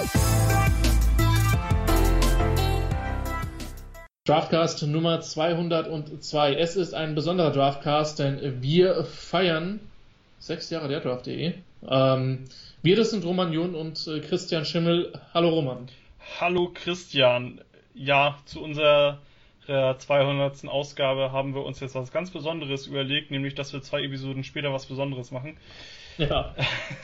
Draftcast Nummer 202. Es ist ein besonderer Draftcast, denn wir feiern 6 Jahre der Draft.de. Wir, das sind Roman Jun und Christian Schimmel. Hallo Roman. Hallo Christian. Ja, zu unserer 200. Ausgabe haben wir uns jetzt was ganz Besonderes überlegt, nämlich, dass wir 2 Episoden später was Besonderes machen. Ja.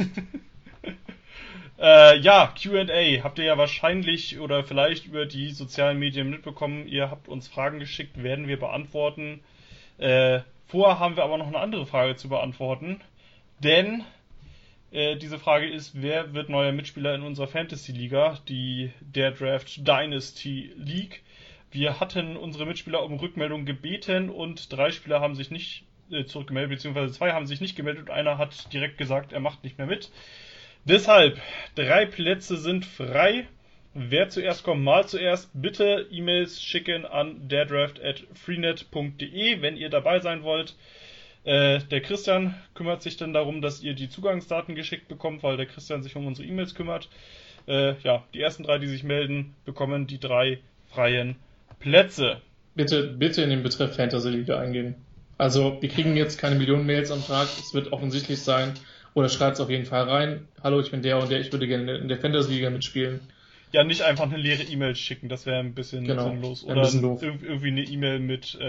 Ja, Q&A habt ihr ja wahrscheinlich oder vielleicht über die sozialen Medien mitbekommen. Ihr habt uns Fragen geschickt, werden wir beantworten. Vorher haben wir aber noch eine andere Frage zu beantworten. Denn diese Frage ist, wer wird neuer Mitspieler in unserer Fantasy-Liga, der Draft Dynasty League. Wir hatten unsere Mitspieler um Rückmeldung gebeten und 3 Spieler haben sich nicht zurückgemeldet, beziehungsweise 2 haben sich nicht gemeldet und einer hat direkt gesagt, er macht nicht mehr mit. Deshalb, 3 Plätze sind frei. Wer zuerst kommt, mal zuerst. Bitte E-Mails schicken an derdraft@freenet.de, wenn ihr dabei sein wollt. Der Christian kümmert sich dann darum, dass ihr die Zugangsdaten geschickt bekommt, weil der Christian sich um unsere E-Mails kümmert. Ja, die ersten 3, die sich melden, bekommen die 3 freien Plätze. Bitte in den Betreff Fantasy Liga eingeben. Also, wir kriegen jetzt keine Millionen Mails am Tag. Es wird offensichtlich sein. Oder schreibt es auf jeden Fall rein. Hallo, ich bin der und der, ich würde gerne in der Fantasy-Liga mitspielen. Ja, nicht einfach eine leere E-Mail schicken, das wäre ein bisschen sinnlos. Oder ein bisschen doof. Irgendwie eine E-Mail mit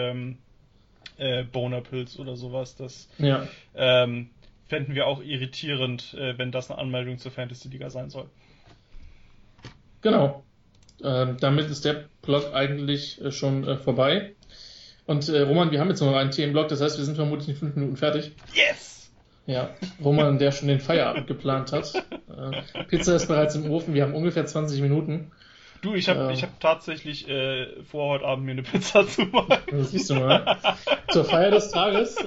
Bonerpilz oder sowas. Das fänden wir auch irritierend, wenn das eine Anmeldung zur Fantasy-Liga sein soll. Genau. Damit ist der Blog eigentlich schon vorbei. Und Roman, wir haben jetzt noch einen Themenblock, das heißt, wir sind vermutlich in 5 Minuten fertig. Yes! Ja, Roman, der schon den Feierabend geplant hat. Pizza ist bereits im Ofen, wir haben ungefähr 20 Minuten. Du, ich hab tatsächlich vor, heute Abend mir eine Pizza zu machen. Das siehst du mal. Zur Feier des Tages.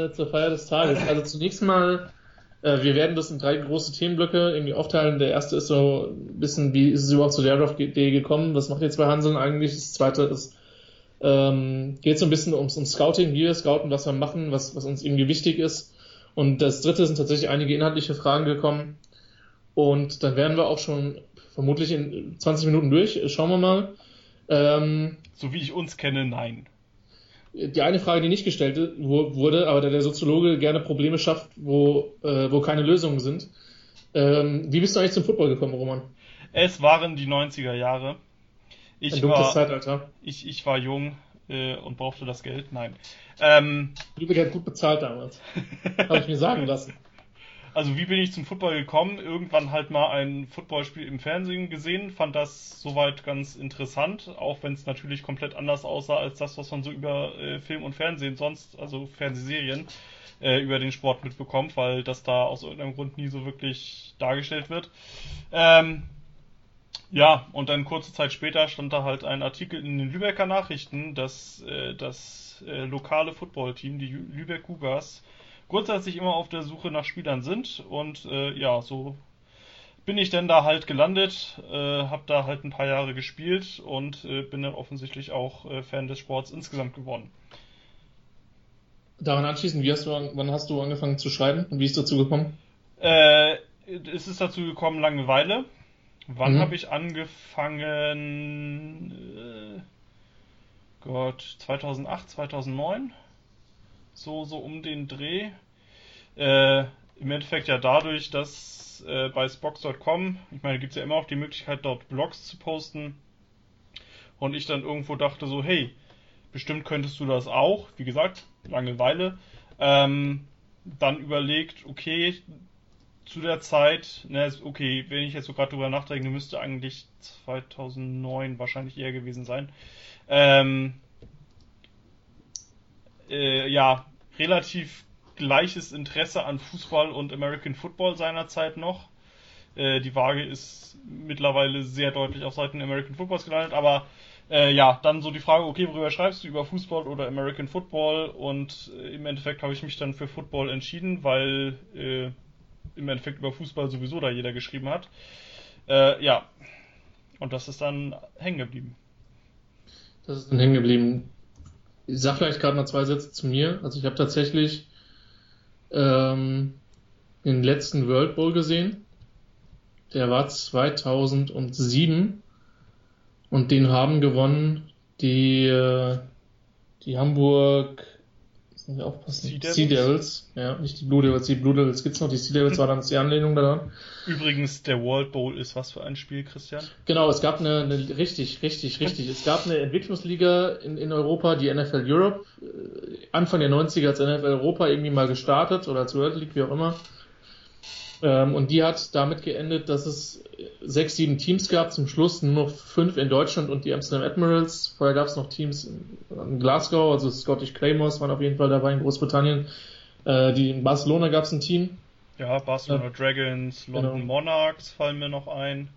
Also zunächst mal, wir werden das in 3 große Themenblöcke irgendwie aufteilen. Der erste ist so ein bisschen, wie ist es überhaupt zu der Draft.de gekommen? Was macht ihr 2 Hanseln eigentlich? Das zweite ist, geht so ein bisschen ums Scouting, wie wir scouten, was wir machen, was uns irgendwie wichtig ist. Und das dritte sind tatsächlich einige inhaltliche Fragen gekommen. Und dann wären wir auch schon vermutlich in 20 Minuten durch. Schauen wir mal. So wie ich uns kenne, nein. Die eine Frage, die nicht gestellt wurde, aber der Soziologe gerne Probleme schafft, wo keine Lösungen sind. Wie bist du eigentlich zum Football gekommen, Roman? Es waren die 90er Jahre. Ein dunkles Zeitalter. Ich war jung und brauchte das Geld. Nein. Lübeck hat gut bezahlt damals. Habe ich mir sagen lassen. Also wie bin ich zum Football gekommen? Irgendwann halt mal ein Footballspiel im Fernsehen gesehen, fand das soweit ganz interessant, auch wenn es natürlich komplett anders aussah als das, was man so über Film und Fernsehen sonst, also Fernsehserien, über den Sport mitbekommt, weil das da aus irgendeinem Grund nie so wirklich dargestellt wird. Ja, und dann kurze Zeit später stand da halt ein Artikel in den Lübecker Nachrichten, dass das lokale Footballteam, die Lübeck Cougars, grundsätzlich immer auf der Suche nach Spielern sind und ja, so bin ich dann da halt gelandet, habe da halt ein paar Jahre gespielt und bin dann offensichtlich auch Fan des Sports insgesamt geworden. Daran anschließend, wann hast du angefangen zu schreiben und wie ist es dazu gekommen? Es ist dazu gekommen, Langeweile. Wann habe ich angefangen? 2008, 2009? So um den Dreh. Im Endeffekt ja dadurch, dass bei Spox.com, ich meine, gibt es ja immer auch die Möglichkeit, dort Blogs zu posten. Und ich dann irgendwo dachte so, hey, bestimmt könntest du das auch. Wie gesagt, Langeweile. Dann überlegt, okay, zu der Zeit, okay, wenn ich jetzt so gerade drüber nachdenke, müsste eigentlich 2009 wahrscheinlich eher gewesen sein. Ja, relativ gleiches Interesse an Fußball und American Football seinerzeit noch. Die Waage ist mittlerweile sehr deutlich auf Seiten American Footballs gelandet, aber ja, dann so die Frage, okay, worüber schreibst du, über Fußball oder American Football? Und im Endeffekt habe ich mich dann für Football entschieden, weil im Endeffekt über Fußball sowieso da jeder geschrieben hat. Ja, und das ist dann hängen geblieben. Ich sag vielleicht gerade noch 2 Sätze zu mir. Also ich habe tatsächlich den letzten World Bowl gesehen. der war 2007 und den haben gewonnen die Hamburg, muss ich aufpassen, Sea Devils, ja, nicht die Blue Devils, die Blue Devils gibt's noch, die Sea Devils war dann die Anlehnung daran. Übrigens, der World Bowl ist was für ein Spiel, Christian? Genau, es gab eine richtig, es gab eine Entwicklungsliga in Europa, die NFL Europe, Anfang der 90er als NFL Europa irgendwie mal gestartet oder als World League, wie auch immer. Und die hat damit geendet, dass es 6, 7 Teams gab, zum Schluss nur noch 5 in Deutschland und die Amsterdam Admirals. Vorher gab es noch Teams in Glasgow, also Scottish Claymores waren auf jeden Fall dabei in Großbritannien. In Barcelona gab es ein Team. Ja, Barcelona Dragons, London Monarchs fallen mir noch ein.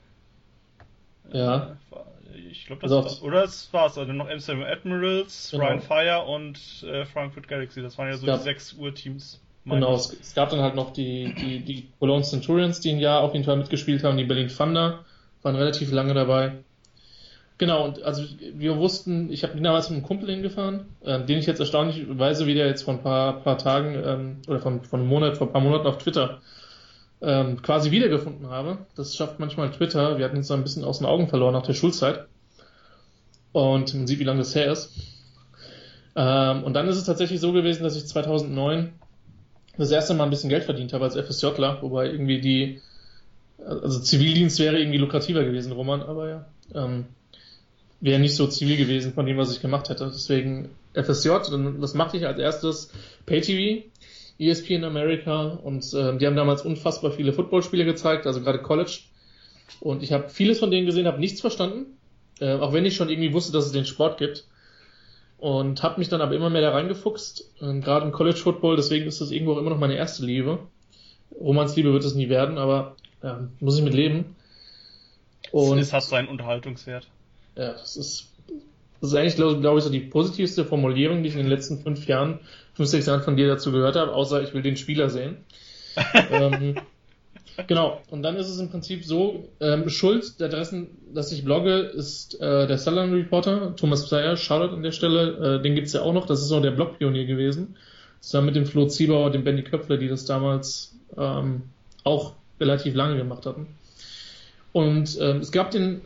Ja. Ich glaube, das war's. Oder das war's. Also noch Amsterdam Admirals, Ryan Fire und Frankfurt Galaxy. Das waren ja so die 6 Uhr-Teams. Genau, es gab dann halt noch die Cologne Centurions, die ein Jahr auf jeden Fall mitgespielt haben, die Berlin Thunder, waren relativ lange dabei. Genau, und also wir wussten, ich bin damals mit einem Kumpel hingefahren, den ich jetzt erstaunlicherweise wieder jetzt vor ein paar Tagen oder vor ein paar Monaten auf Twitter quasi wiedergefunden habe. Das schafft manchmal Twitter. Wir hatten uns da ein bisschen aus den Augen verloren nach der Schulzeit. Und man sieht, wie lange das her ist. Und dann ist es tatsächlich so gewesen, dass ich 2009 das erste Mal ein bisschen Geld verdient habe als FSJler, wobei irgendwie also Zivildienst wäre irgendwie lukrativer gewesen, Roman, aber ja, wäre nicht so zivil gewesen von dem, was ich gemacht hätte. Deswegen FSJ, und das machte ich als erstes PayTV, ESPN America, und die haben damals unfassbar viele Footballspiele gezeigt, also gerade College, und ich habe vieles von denen gesehen, habe nichts verstanden, auch wenn ich schon irgendwie wusste, dass es den Sport gibt. Und habe mich dann aber immer mehr da reingefuchst, gerade im College Football, deswegen ist das irgendwo auch immer noch meine erste Liebe. Romans Liebe wird es nie werden, aber ja, muss ich mit leben. Und es hat seinen Unterhaltungswert. Ja, das ist eigentlich, glaube ich, so die positivste Formulierung, die ich in den letzten 5 Jahren, 5, 6 Jahren von dir dazu gehört habe, außer ich will den Spieler sehen. Genau, und dann ist es im Prinzip so, Schuld dessen, dass ich blogge, ist der Southern Reporter, Thomas Psayer, Shoutout an der Stelle, den gibt's ja auch noch, das ist so der Blogpionier gewesen, zusammen mit dem Flo Ziebauer und dem Benny Köpfler, die das damals auch relativ lange gemacht hatten. Und es gab die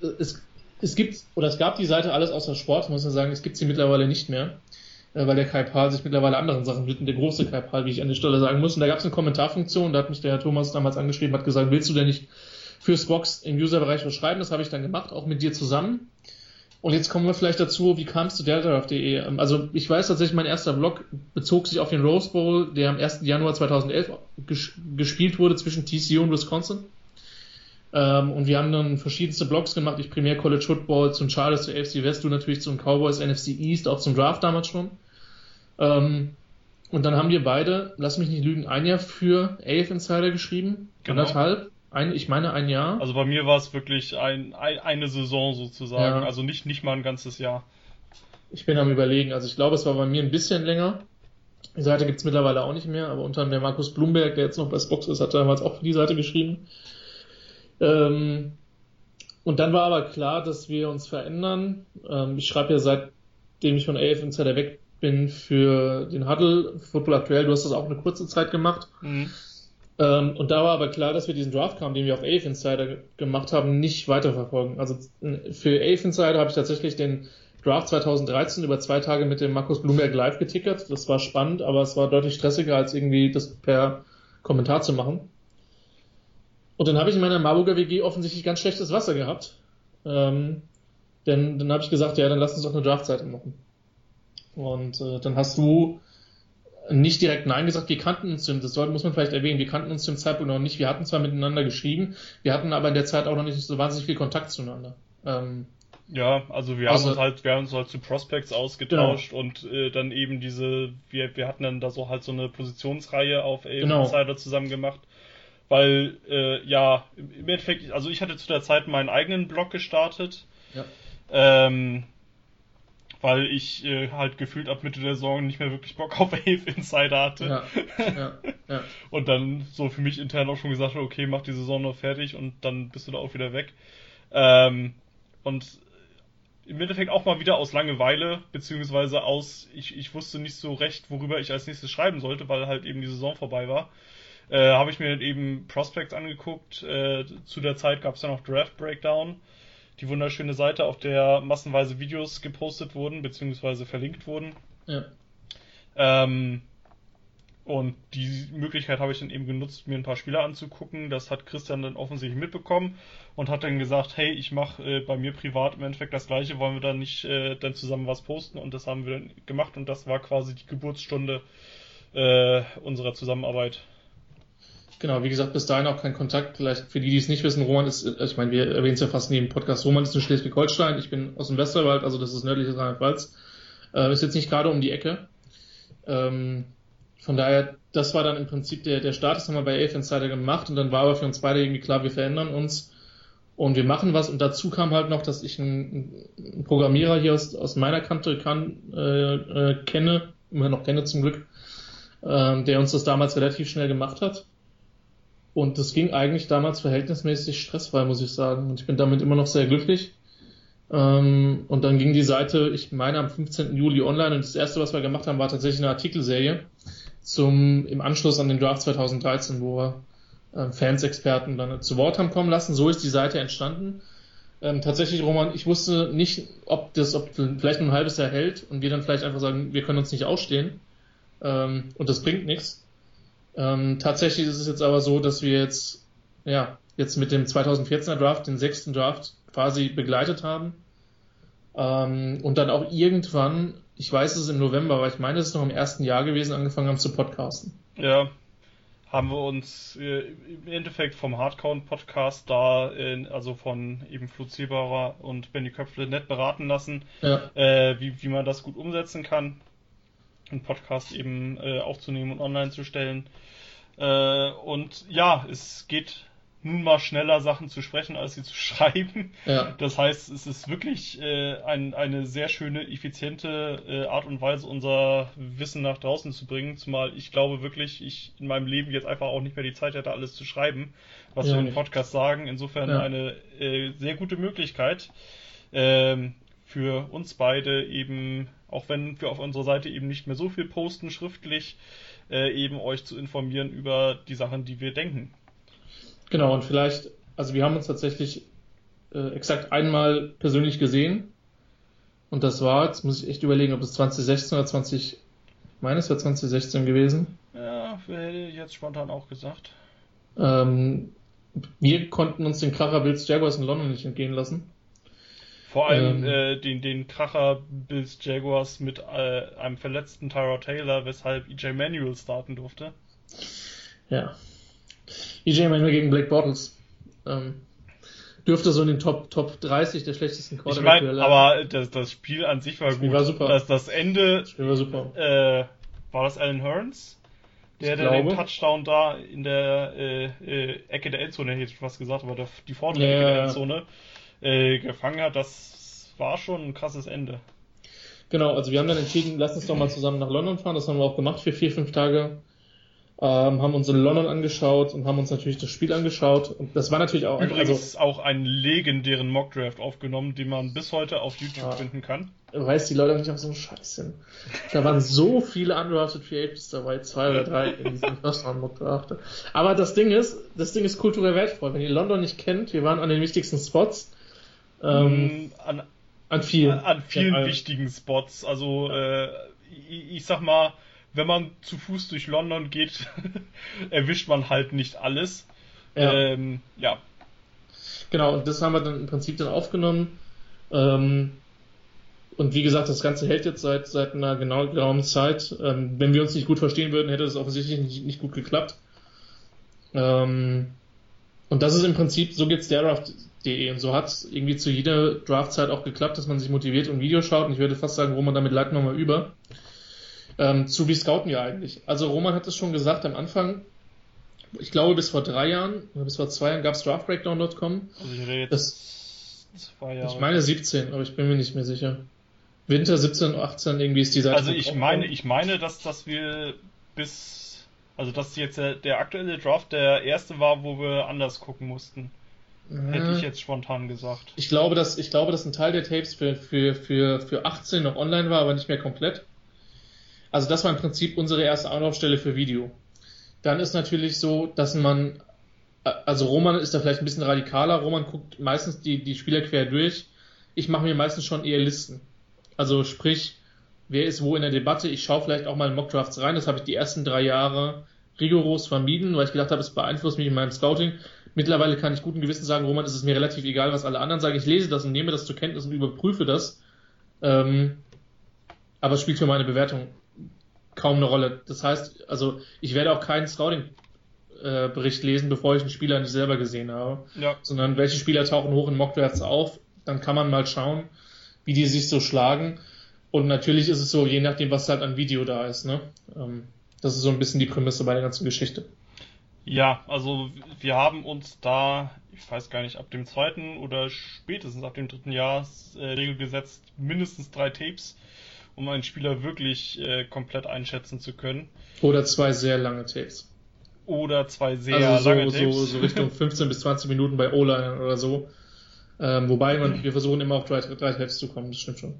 Seite Alles außer Sport, muss man sagen, es gibt sie mittlerweile nicht mehr, weil der Kai Pahl sich mittlerweile anderen Sachen widmet, der große Kai Pahl, wie ich an der Stelle sagen muss. Und da gab es eine Kommentarfunktion, da hat mich der Herr Thomas damals angeschrieben, hat gesagt, willst du denn nicht fürs Box im Userbereich was schreiben? Das habe ich dann gemacht, auch mit dir zusammen. Und jetzt kommen wir vielleicht dazu, wie kamst du deltadraft.de? Also ich weiß tatsächlich, mein erster Blog bezog sich auf den Rose Bowl, der am 1. Januar 2011 gespielt wurde zwischen TCU und Wisconsin. Und wir haben dann verschiedenste Blogs gemacht, ich primär College Football, zum Chargers, zur AFC West, du natürlich zum Cowboys, NFC East, auch zum Draft damals schon. Und dann haben wir beide, lass mich nicht lügen, ein Jahr für AF Insider geschrieben, genau. Anderthalb, ich meine ein Jahr. Also bei mir war es wirklich eine Saison sozusagen, also nicht mal ein ganzes Jahr. Ich bin am Überlegen, also ich glaube, es war bei mir ein bisschen länger. Die Seite gibt's mittlerweile auch nicht mehr, aber unter anderem der Markus Blumberg, der jetzt noch bei Spox ist, hat damals auch für die Seite geschrieben. Und dann war aber klar, dass wir uns verändern. Ich schreibe ja seitdem ich von AF Insider weg bin für den Huddle, Football Aktuell, du hast das auch eine kurze Zeit gemacht. Mhm. Und da war aber klar, dass wir diesen Draft-Kampf, den wir auf AF Insider gemacht haben, nicht weiterverfolgen. Also für AF Insider habe ich tatsächlich den Draft 2013 über 2 Tage mit dem Markus Blumberg live getickert. Das war spannend, aber es war deutlich stressiger, als irgendwie das per Kommentar zu machen. Und dann habe ich in meiner Marburger WG offensichtlich ganz schlechtes Wasser gehabt. Denn dann habe ich gesagt, ja, dann lass uns doch eine Draftseite machen. Und dann hast du nicht direkt Nein gesagt, wir kannten uns, muss man vielleicht erwähnen, wir kannten uns zum Zeitpunkt noch nicht, wir hatten zwar miteinander geschrieben, wir hatten aber in der Zeit auch noch nicht so wahnsinnig viel Kontakt zueinander. Ja, also wir haben uns halt zu Prospects ausgetauscht, genau. Und dann eben wir hatten dann da so halt so eine Positionsreihe auf Insider zusammen gemacht, weil im Endeffekt, also ich hatte zu der Zeit meinen eigenen Blog gestartet, weil ich halt gefühlt ab Mitte der Saison nicht mehr wirklich Bock auf AF Insider hatte. Ja. Und dann so für mich intern auch schon gesagt habe, okay, mach die Saison noch fertig und dann bist du da auch wieder weg. Und im Endeffekt auch mal wieder aus Langeweile, beziehungsweise ich wusste nicht so recht, worüber ich als nächstes schreiben sollte, weil halt eben die Saison vorbei war. habe ich mir eben Prospects angeguckt. Zu der Zeit gab es ja noch Draft Breakdown, die wunderschöne Seite, auf der massenweise Videos gepostet wurden, beziehungsweise verlinkt wurden. Ja. Und die Möglichkeit habe ich dann eben genutzt, mir ein paar Spieler anzugucken. Das hat Christian dann offensichtlich mitbekommen und hat dann gesagt, hey, ich mache bei mir privat im Endeffekt das Gleiche, wollen wir dann nicht dann zusammen was posten? Und das haben wir dann gemacht und das war quasi die Geburtsstunde unserer Zusammenarbeit. Genau, wie gesagt, bis dahin auch kein Kontakt. Vielleicht für die es nicht wissen, Roman ist, ich meine, wir erwähnen es ja fast in jedem Podcast, Roman ist in Schleswig-Holstein, ich bin aus dem Westerwald, also das ist nördliches Rheinland-Pfalz. Ist jetzt nicht gerade um die Ecke. Von daher, das war dann im Prinzip der Start, das haben wir bei Elf Insider gemacht und dann war aber für uns beide irgendwie klar, wir verändern uns und wir machen was und dazu kam halt noch, dass ich einen Programmierer hier aus meiner Kante kenne, immer noch kenne zum Glück, der uns das damals relativ schnell gemacht hat und das ging eigentlich damals verhältnismäßig stressfrei, muss ich sagen, und ich bin damit immer noch sehr glücklich. Und dann ging die Seite, ich meine, am 15. Juli online und das erste, was wir gemacht haben, war tatsächlich eine Artikelserie im Anschluss an den Draft 2013, wo wir Fans, Experten dann zu Wort haben kommen lassen. So ist die Seite entstanden. Tatsächlich, Roman, ich wusste nicht, ob vielleicht nur ein halbes Jahr hält und wir dann vielleicht einfach sagen, wir können uns nicht ausstehen und das bringt nichts. Tatsächlich ist es jetzt aber so, dass wir jetzt mit dem 2014er Draft, den 6. Draft quasi begleitet haben und dann auch irgendwann, ich weiß es ist im November, aber ich meine, es ist noch im ersten Jahr gewesen, angefangen haben zu podcasten. Ja, haben wir uns im Endeffekt vom Hardcount-Podcast also von eben Flo Zierbarer und Benny Köpfle nett beraten lassen, wie man das gut umsetzen kann, einen Podcast eben aufzunehmen und online zu stellen. Und ja, es geht nun mal schneller Sachen zu sprechen, als sie zu schreiben. Ja. Das heißt, es ist wirklich eine sehr schöne, effiziente Art und Weise, unser Wissen nach draußen zu bringen. Zumal ich glaube wirklich, ich in meinem Leben jetzt einfach auch nicht mehr die Zeit hätte, alles zu schreiben, was wir im Podcast sagen. Insofern eine sehr gute Möglichkeit für uns beide eben, auch wenn wir auf unserer Seite eben nicht mehr so viel posten schriftlich, eben euch zu informieren über die Sachen, die wir denken. Genau, und vielleicht, also wir haben uns tatsächlich exakt einmal persönlich gesehen und das war, jetzt muss ich echt überlegen, ob es 2016 oder ich meine, es war 2016 gewesen. Ja, hätte ich jetzt spontan auch gesagt. Wir konnten uns den Kracher Bills Jaguars in London nicht entgehen lassen. Vor allem den Kracher Bills Jaguars mit einem verletzten Tyrod Taylor, weshalb EJ Manuel starten durfte. Ja. EJ Manuel gegen Blake Bortles. Dürfte so in den Top 30 der schlechtesten Quarterback. Ich meine, aber das Spiel an sich war gut. War super. Das Ende. Das Spiel war super. War das Alan Hearns? Der den Touchdown da in der Ecke der Endzone, hätte ich fast gesagt, aber die vordere Ecke der Endzone gefangen hat. Das war schon ein krasses Ende. Genau, also wir haben dann entschieden, lass uns doch mal zusammen nach London fahren. Das haben wir auch gemacht für 4-5 Tage. Haben uns in London angeschaut und haben uns natürlich das Spiel angeschaut. Und das war natürlich auch... Übrigens auch einen legendären Mockdraft aufgenommen, den man bis heute auf YouTube finden kann. Weiß die Leute nicht auf so einen Scheiß sind. Da waren so viele undrafted Free Agents dabei, 2 oder 3 in diesem First-Round-Mockdraft. Aber das Ding ist kulturell wertvoll. Wenn ihr London nicht kennt, wir waren an den wichtigsten Spots. An vielen wichtigen Spots. Also ich sag mal, wenn man zu Fuß durch London geht, erwischt man halt nicht alles. Ja. Genau, und das haben wir dann im Prinzip dann aufgenommen. Und wie gesagt, das Ganze hält jetzt seit einer geraumen Zeit. Wenn wir uns nicht gut verstehen würden, hätte das offensichtlich nicht gut geklappt. Und das ist im Prinzip, so geht's derdraft.de. Und so hat es irgendwie zu jeder Draftzeit auch geklappt, dass man sich motiviert und Video schaut. Und ich würde fast sagen, Roman, damit leiten wir mal über. Wie scouten wir eigentlich? Also Roman hat es schon gesagt am Anfang, ich glaube bis vor 3 Jahren oder bis vor 2 Jahren gab es draftbreakdown.com. Also ich rede jetzt 2 Jahre. Ich meine 17, aber ich bin mir nicht mehr sicher. Winter 17, 18 irgendwie ist die Seite. Also ich meine, dass wir dass jetzt der aktuelle Draft der erste war, wo wir anders gucken mussten. Hätte ich jetzt spontan gesagt. Ich glaube, dass ein Teil der Tapes für 18 noch online war, aber nicht mehr komplett. Also das war im Prinzip unsere erste Anlaufstelle für Video. dann ist natürlich so, dass also Roman ist da vielleicht ein bisschen radikaler. Roman guckt meistens die Spieler quer durch. Ich mache mir meistens schon eher Listen. Also sprich, wer ist wo in der Debatte. Ich schaue vielleicht auch mal in Mockdrafts rein. Das habe ich die ersten 3 Jahre rigoros vermieden, weil ich gedacht habe, es beeinflusst mich in meinem Scouting. Mittlerweile kann ich guten Gewissens sagen, Roman, ist es mir relativ egal, was alle anderen sagen. Ich lese das und nehme das zur Kenntnis und überprüfe das. Aber es spielt für meine Bewertung kaum eine Rolle. Das heißt, also ich werde auch keinen Scouting-Bericht lesen, bevor ich einen Spieler nicht selber gesehen habe. Ja. Sondern welche Spieler tauchen hoch in Mockdrafts auf. Dann kann man mal schauen, wie die sich so schlagen. Und natürlich ist es so, je nachdem, was halt an Video da ist. Ne? Das ist so ein bisschen die Prämisse bei der ganzen Geschichte. Ja, also wir haben uns da, ich weiß gar nicht, ab dem 2. oder spätestens ab dem 3. Jahr Regel gesetzt, mindestens 3 Tapes, um einen Spieler wirklich komplett einschätzen zu können. Oder 2 sehr lange Tapes. Oder 2 sehr also lange Tapes. So Richtung 15 bis 20 Minuten bei O-Linern oder so. Wobei wir versuchen immer auf 3 Tapes zu kommen, das stimmt schon.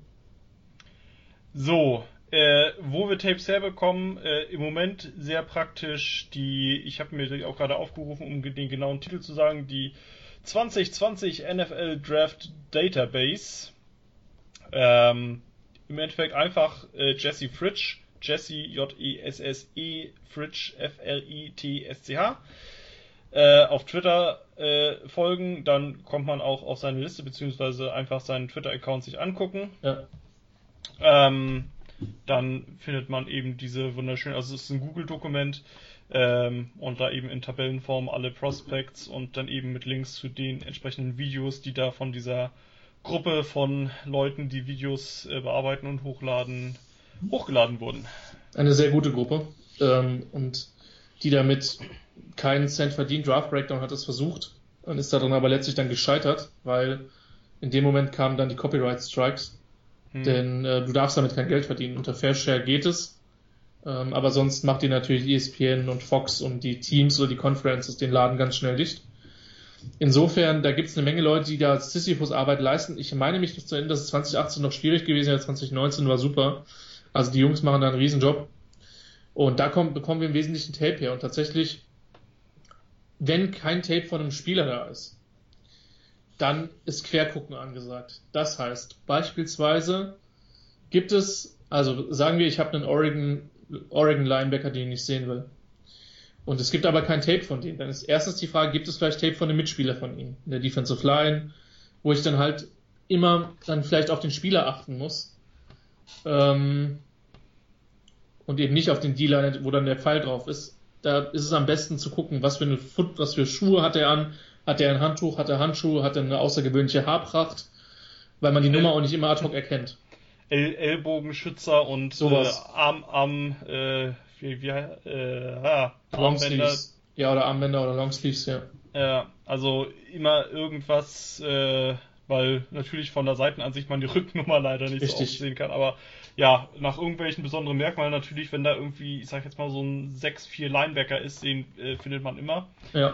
So, wo wir Tapes herbekommen, im Moment sehr praktisch ich habe mir die auch gerade aufgerufen, um den genauen Titel zu sagen, die 2020 NFL Draft Database. Im Endeffekt einfach Jesse Fritsch, Jesse Jesse Fritsch Fritsch auf Twitter folgen, dann kommt man auch auf seine Liste, beziehungsweise einfach seinen Twitter-Account sich angucken. Ja. Dann findet man eben diese wunderschönen, also es ist ein Google-Dokument und da eben in Tabellenform alle Prospects und dann eben mit Links zu den entsprechenden Videos, die da von dieser Gruppe von Leuten, die Videos bearbeiten und hochgeladen wurden. Eine sehr gute Gruppe und die damit keinen Cent verdient. Draft Breakdown hat es versucht und ist darin aber letztlich dann gescheitert, weil in dem Moment kamen dann die Copyright Strikes. Denn du darfst damit kein Geld verdienen. Unter Fair Share geht es, aber sonst macht dir natürlich ESPN und Fox und die Teams oder die Conferences den Laden ganz schnell dicht. Insofern, da gibt es eine Menge Leute, die da Sisyphus-Arbeit leisten. Ich meine mich noch zu erinnern, dass es 2018 noch schwierig gewesen ist, 2019 war super. Also die Jungs machen da einen Riesenjob. Und da bekommen wir im Wesentlichen Tape her. Und tatsächlich, wenn kein Tape von einem Spieler da ist, dann ist Quergucken angesagt. Das heißt, beispielsweise gibt es, also sagen wir, ich habe einen Oregon Linebacker, den ich sehen will. Und es gibt aber kein Tape von denen. Dann ist erstens die Frage, gibt es vielleicht Tape von einem Mitspieler von ihnen? In der Defensive Line, wo ich dann halt immer dann vielleicht auf den Spieler achten muss. Und eben nicht auf den D-Line, wo dann der Pfeil drauf ist. Da ist es am besten zu gucken, was für Schuhe hat er an. Hat er ein Handtuch, hat er Handschuhe, hat er eine außergewöhnliche Haarpracht, weil man die Nummer auch nicht immer ad hoc erkennt. Ellbogenschützer und Longsleeves. Ja, oder Armbänder oder Longsleeves, ja. Ja, also immer irgendwas, weil natürlich von der Seitenansicht man die Rückennummer leider nicht so oft sehen kann, aber ja, nach irgendwelchen besonderen Merkmalen natürlich, wenn da irgendwie, ich sag jetzt mal so ein 6'4 Linebacker ist, den findet man immer. Ja.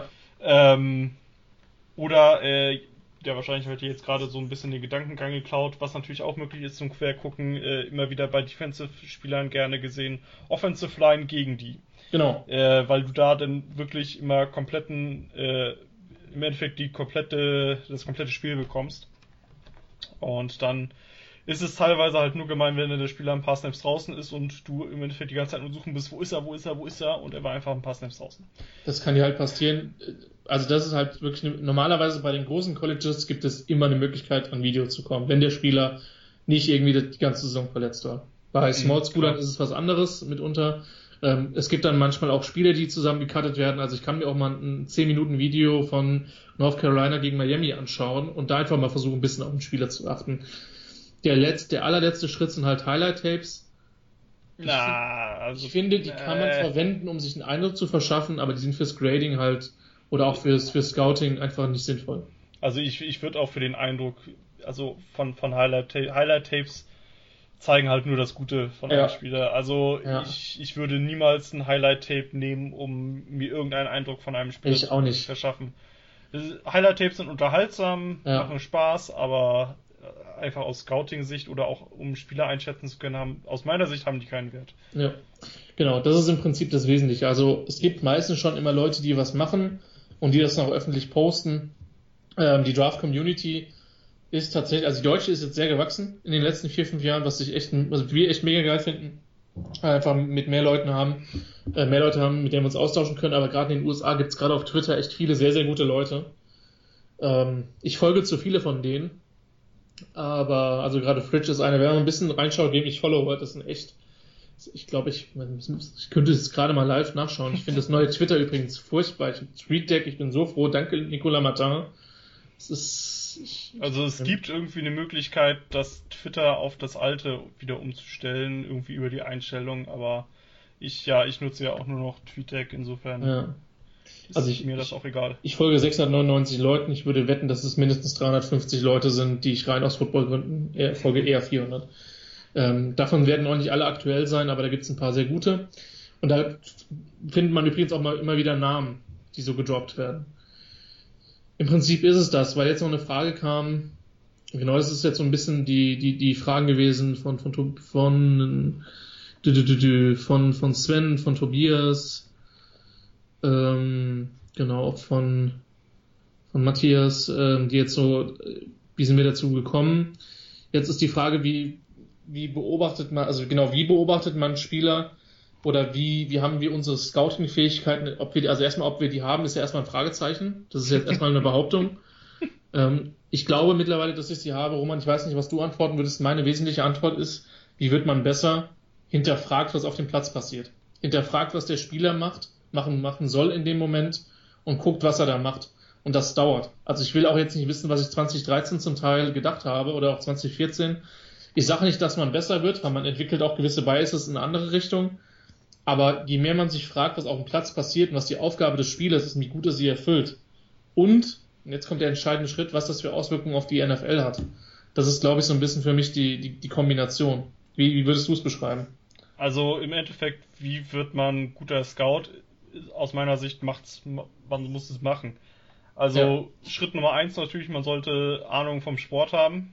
Oder, wahrscheinlich wird dir jetzt gerade so ein bisschen den Gedankengang geklaut, was natürlich auch möglich ist zum Quergucken, immer wieder bei Defensive-Spielern gerne gesehen, Offensive Line gegen die. Genau. Weil du da dann wirklich immer im Endeffekt das komplette Spiel bekommst. Und dann ist es teilweise halt nur gemein, wenn der Spieler ein paar Snaps draußen ist und du im Endeffekt die ganze Zeit nur suchen bist, wo ist er, und er war einfach ein paar Snaps draußen. Das kann dir halt passieren. Also das ist halt wirklich, normalerweise bei den großen Colleges gibt es immer eine Möglichkeit, an Video zu kommen, wenn der Spieler nicht irgendwie die ganze Saison verletzt war. Bei Small Schoolern ist es was anderes mitunter. Es gibt dann manchmal auch Spiele, die zusammen gecuttet werden. Also ich kann mir auch mal ein 10 Minuten Video von North Carolina gegen Miami anschauen und da einfach mal versuchen, ein bisschen auf den Spieler zu achten. Der allerletzte Schritt sind halt Highlight-Tapes. Ich finde, die kann man verwenden, um sich einen Eindruck zu verschaffen, aber die sind fürs Grading halt oder auch fürs Scouting einfach nicht sinnvoll. Also ich würde auch für den Eindruck, also von Highlight-Tapes zeigen halt nur das Gute von einem Spieler. Also ich würde niemals ein Highlight-Tape nehmen, um mir irgendeinen Eindruck von einem Spieler zu verschaffen. Highlight-Tapes sind unterhaltsam, machen Spaß, aber einfach aus Scouting-Sicht oder auch um Spieler einschätzen zu können, aus meiner Sicht haben die keinen Wert. Ja, genau, das ist im Prinzip das Wesentliche. Also es gibt meistens schon immer Leute, die was machen und die das noch öffentlich posten. Die Draft-Community ist tatsächlich, also die deutsche ist jetzt sehr gewachsen in den letzten 4-5 Jahren, was wir echt mega geil finden. Einfach mit mehr Leute haben, mit denen wir uns austauschen können, aber gerade in den USA gibt es gerade auf Twitter echt viele sehr, sehr gute Leute. Ich folge zu viele von denen, aber also gerade Fridge ist einer, wenn man ein bisschen reinschaut, wem ich follow, das sind echt, ich glaube, ich könnte es gerade mal live nachschauen. Ich finde das neue Twitter übrigens furchtbar. Ich habe TweetDeck, ich bin so froh, danke Nicolas Martin. Es gibt irgendwie eine Möglichkeit, das Twitter auf das alte wieder umzustellen, irgendwie über die Einstellung, aber ich nutze ja auch nur noch TweetDeck, insofern ist mir das auch egal. Ich folge 699 Leuten, ich würde wetten, dass es mindestens 350 Leute sind, die ich rein aus Footballgründen folge, eher 400. Davon werden auch nicht alle aktuell sein, aber da gibt es ein paar sehr gute. Und da findet man übrigens auch immer wieder Namen, die so gedroppt werden. Im Prinzip ist es das, weil jetzt noch eine Frage kam, genau, das ist jetzt so ein bisschen die Fragen gewesen von Sven, von Tobias, genau, auch von Matthias, die jetzt so, wie sind wir dazu gekommen? Jetzt ist die Frage, wie beobachtet man Spieler oder wie haben wir unsere Scouting-Fähigkeiten, ob wir die haben, ist ja erstmal ein Fragezeichen. Das ist jetzt erstmal eine Behauptung. Ich glaube mittlerweile, dass ich sie habe. Roman, ich weiß nicht, was du antworten würdest. Meine wesentliche Antwort ist, wie wird man besser? Hinterfragt, was auf dem Platz passiert. Hinterfragt, was der Spieler machen soll in dem Moment und guckt, was er da macht. Und das dauert. Also ich will auch jetzt nicht wissen, was ich 2013 zum Teil gedacht habe oder auch 2014. Ich sage nicht, dass man besser wird, weil man entwickelt auch gewisse Biases in eine andere Richtung. Aber je mehr man sich fragt, was auf dem Platz passiert und was die Aufgabe des Spielers ist und wie gut er sie erfüllt. Und jetzt kommt der entscheidende Schritt, was das für Auswirkungen auf die NFL hat. Das ist, glaube ich, so ein bisschen für mich die Kombination. Wie würdest du es beschreiben? Also im Endeffekt, wie wird man guter Scout? Aus meiner Sicht man muss es machen. Also Schritt Nummer 1 natürlich, man sollte Ahnung vom Sport haben.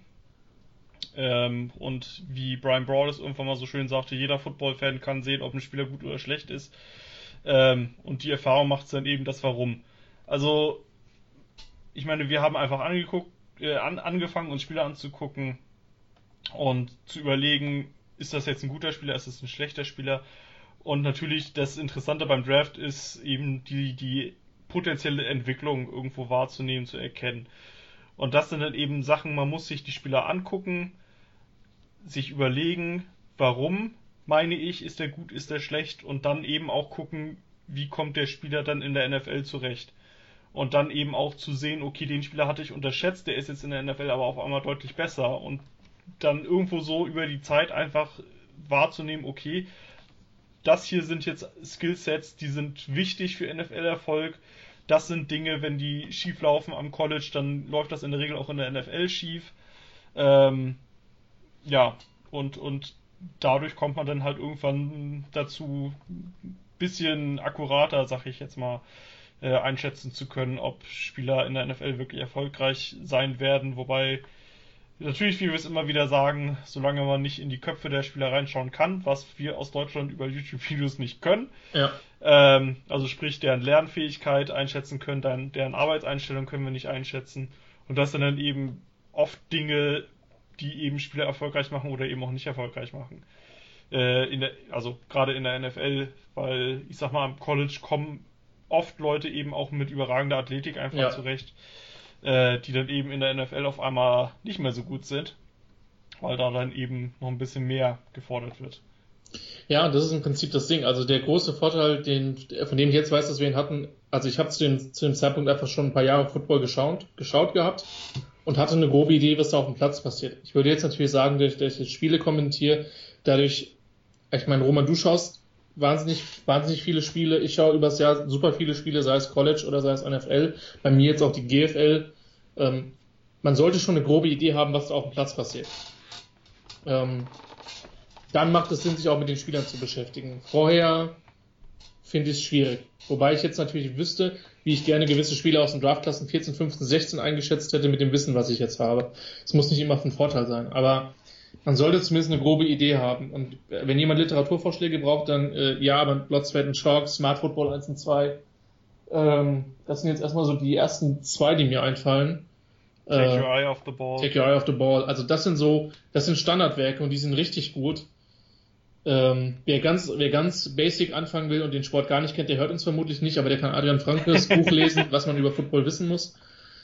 Und wie Brian Broaddus irgendwann mal so schön sagte, jeder Football-Fan kann sehen, ob ein Spieler gut oder schlecht ist. Und die Erfahrung macht dann eben das Warum. Also, ich meine, wir haben einfach angefangen, uns Spieler anzugucken und zu überlegen, ist das jetzt ein guter Spieler, ist das ein schlechter Spieler? Und natürlich das Interessante beim Draft ist eben die potenzielle Entwicklung irgendwo wahrzunehmen, zu erkennen. Und das sind dann eben Sachen, man muss sich die Spieler angucken, sich überlegen, warum, meine ich, ist der gut, ist der schlecht und dann eben auch gucken, wie kommt der Spieler dann in der NFL zurecht. Und dann eben auch zu sehen, okay, den Spieler hatte ich unterschätzt, der ist jetzt in der NFL aber auf einmal deutlich besser. Und dann irgendwo so über die Zeit einfach wahrzunehmen, okay, das hier sind jetzt Skillsets, die sind wichtig für NFL-Erfolg. Das sind Dinge, wenn die schief laufen am College, dann läuft das in der Regel auch in der NFL schief. Und dadurch kommt man dann halt irgendwann dazu, ein bisschen akkurater, sag ich jetzt mal, einschätzen zu können, ob Spieler in der NFL wirklich erfolgreich sein werden. Wobei, natürlich, wie wir es immer wieder sagen, solange man nicht in die Köpfe der Spieler reinschauen kann, was wir aus Deutschland über YouTube-Videos nicht können, also sprich, deren Lernfähigkeit einschätzen können, deren Arbeitseinstellung können wir nicht einschätzen. Und das sind dann eben oft Dinge, die eben Spieler erfolgreich machen oder eben auch nicht erfolgreich machen. Also gerade in der NFL, weil ich sag mal, am College kommen oft Leute eben auch mit überragender Athletik einfach zurecht, die dann eben in der NFL auf einmal nicht mehr so gut sind, weil da dann eben noch ein bisschen mehr gefordert wird. Ja, das ist im Prinzip das Ding. Also der große Vorteil, von dem ich jetzt weiß, dass wir ihn hatten, also ich habe zu dem Zeitpunkt einfach schon ein paar Jahre Football geschaut gehabt und hatte eine grobe Idee, was da auf dem Platz passiert. Ich würde jetzt natürlich sagen, dass ich jetzt Spiele kommentiere, dadurch, ich meine, Roman, du schaust wahnsinnig viele Spiele, ich schaue übers Jahr super viele Spiele, sei es College oder sei es NFL, bei mir jetzt auch die GFL. Man sollte schon eine grobe Idee haben, was da auf dem Platz passiert. Dann macht es Sinn, sich auch mit den Spielern zu beschäftigen. Vorher finde ich es schwierig. Wobei ich jetzt natürlich wüsste, wie ich gerne gewisse Spieler aus den Draftklassen 14, 15, 16 eingeschätzt hätte mit dem Wissen, was ich jetzt habe. Es muss nicht immer von Vorteil sein, aber man sollte zumindest eine grobe Idee haben. Und wenn jemand Literaturvorschläge braucht, dann ja, aber Blood, Sweat and Chalk, Smart Football 1 und 2, das sind jetzt erstmal so die ersten zwei, die mir einfallen. Take Your Eye Off the Ball. Take Your Eye Off the Ball. Also das sind Standardwerke und die sind richtig gut. Wer ganz basic anfangen will und den Sport gar nicht kennt, der hört uns vermutlich nicht, aber der kann Adrian Frankes Buch lesen, was man über Football wissen muss.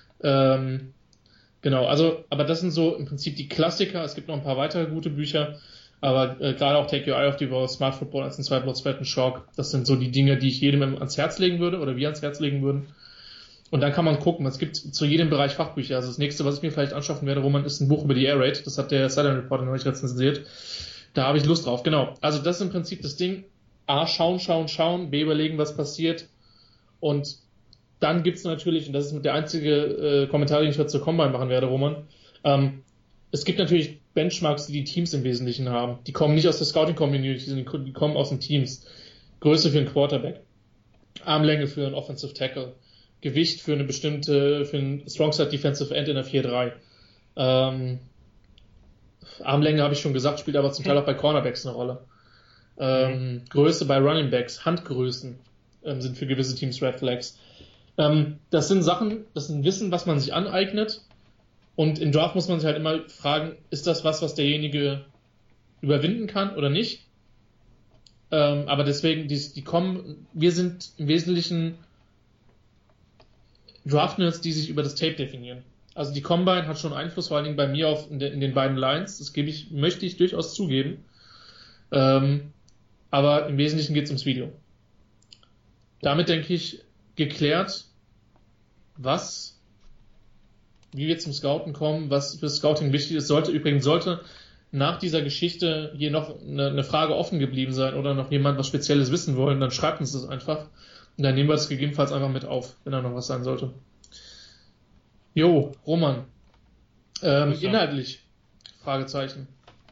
Genau, also, aber das sind so im Prinzip die Klassiker. Es gibt noch ein paar weitere gute Bücher, aber gerade auch Take Your Eye Off the Ball, Smart Football 1 und 2, Blood, Sweat and Chalk, das sind so die Dinge, die ich jedem ans Herz legen würde oder wir ans Herz legen würden. Und dann kann man gucken, es gibt zu jedem Bereich Fachbücher. Also das nächste, was ich mir vielleicht anschaffen werde, Roman, ist ein Buch über die Air Raid. Das hat der Sideline Reporter neulich rezensiert. Da habe ich Lust drauf, genau. Also das ist im Prinzip das Ding. A, schauen, B, überlegen, was passiert. Und dann gibt's natürlich, und das ist mit der einzige Kommentar, den ich heute zur Combine machen werde, Roman, es gibt natürlich Benchmarks, die Teams im Wesentlichen haben. Die kommen nicht aus der Scouting-Community, die kommen aus den Teams. Größe für einen Quarterback, Armlänge für einen Offensive Tackle, Gewicht für ein Strongside Defensive End in der 4-3. Armlänge habe ich schon gesagt, spielt aber zum Teil auch bei Cornerbacks eine Rolle. Größe bei Running Backs, Handgrößen sind für gewisse Teams Red Flags. Das sind Sachen, das ist ein Wissen, was man sich aneignet. Und im Draft muss man sich halt immer fragen, ist das was derjenige überwinden kann oder nicht? Aber deswegen, wir sind im Wesentlichen Draft-Nerds, die sich über das Tape definieren. Also die Combine hat schon Einfluss, vor allen Dingen bei mir in den beiden Lines. Das möchte ich durchaus zugeben. Aber im Wesentlichen geht es ums Video. Damit denke ich geklärt, wie wir zum Scouten kommen, was für Scouting wichtig ist. Sollte nach dieser Geschichte hier noch eine Frage offen geblieben sein oder noch jemand was Spezielles wissen wollen, dann schreibt uns das einfach. Und dann nehmen wir das gegebenenfalls einfach mit auf, wenn da noch was sein sollte. Jo, Roman. Inhaltlich? Fragezeichen.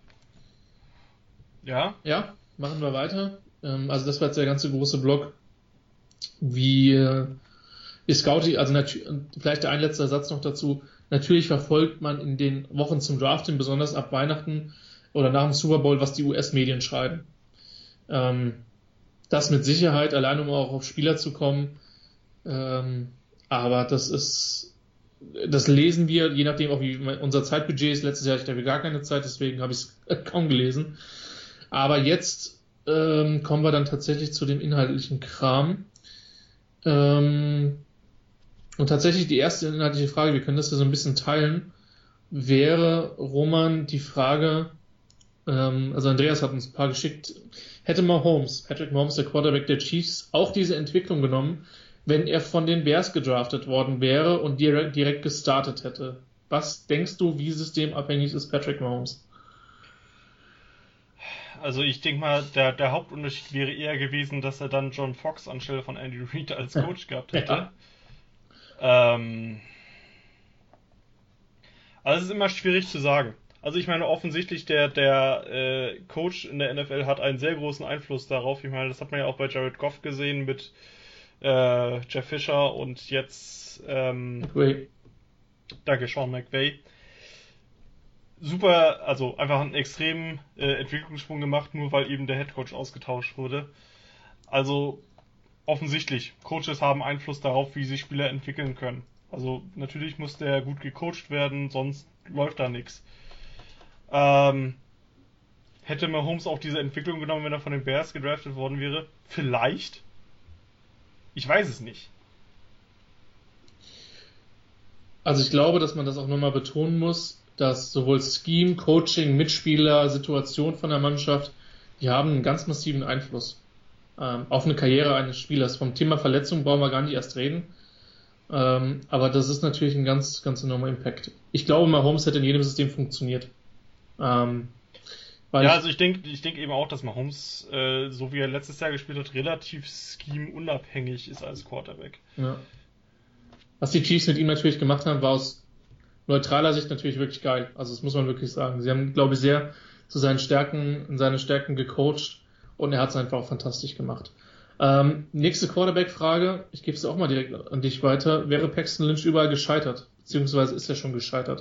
Ja? Ja, machen wir weiter. Also das war jetzt der ganze große Block. Wie Scouting, also vielleicht ein letzter Satz noch dazu. Natürlich verfolgt man in den Wochen zum Drafting, besonders ab Weihnachten oder nach dem Super Bowl, was die US-Medien schreiben. Das mit Sicherheit, allein um auch auf Spieler zu kommen. Aber das lesen wir, je nachdem auch wie unser Zeitbudget ist. Letztes Jahr hatte ich gar keine Zeit, deswegen habe ich es kaum gelesen. Aber jetzt kommen wir dann tatsächlich zu dem inhaltlichen Kram. Und tatsächlich die erste inhaltliche Frage, wir können das ja so ein bisschen teilen, wäre, Roman, die Frage, also Andreas hat uns ein paar geschickt, hätte Patrick Mahomes, der Quarterback der Chiefs, auch diese Entwicklung genommen, wenn er von den Bears gedraftet worden wäre und direkt gestartet hätte? Was denkst du, wie systemabhängig ist Patrick Mahomes? Also ich denke mal, der Hauptunterschied wäre eher gewesen, dass er dann John Fox anstelle von Andy Reid als Coach gehabt hätte. Ja. Also es ist immer schwierig zu sagen. Also ich meine, offensichtlich der Coach in der NFL hat einen sehr großen Einfluss darauf. Ich meine, das hat man ja auch bei Jared Goff gesehen mit Jeff Fisher und jetzt McVay. Danke, Sean McVay. Super, also einfach einen extremen Entwicklungssprung gemacht, nur weil eben der Headcoach ausgetauscht wurde. Also offensichtlich, Coaches haben Einfluss darauf, wie sich Spieler entwickeln können. Also natürlich muss der gut gecoacht werden, sonst läuft da nichts. Hätte Mahomes auch diese Entwicklung genommen, wenn er von den Bears gedraftet worden wäre? Vielleicht. Ich weiß es nicht. Also ich glaube, dass man das auch nochmal betonen muss, dass sowohl Scheme, Coaching, Mitspieler, Situation von der Mannschaft, die haben einen ganz massiven Einfluss auf eine Karriere eines Spielers. Vom Thema Verletzung brauchen wir gar nicht erst reden. Aber das ist natürlich ein ganz, ganz enormer Impact. Ich glaube, Mahomes hätte in jedem System funktioniert. Also ich denke eben auch, dass Mahomes, so wie er letztes Jahr gespielt hat, relativ scheme-unabhängig ist als Quarterback. Ja. Was die Chiefs mit ihm natürlich gemacht haben, war aus neutraler Sicht natürlich wirklich geil. Also das muss man wirklich sagen. Sie haben, glaube ich, sehr in seine Stärken gecoacht und er hat es einfach auch fantastisch gemacht. Nächste Quarterback-Frage, ich gebe es auch mal direkt an dich weiter. Wäre Paxton Lynch überall gescheitert? Beziehungsweise ist er schon gescheitert?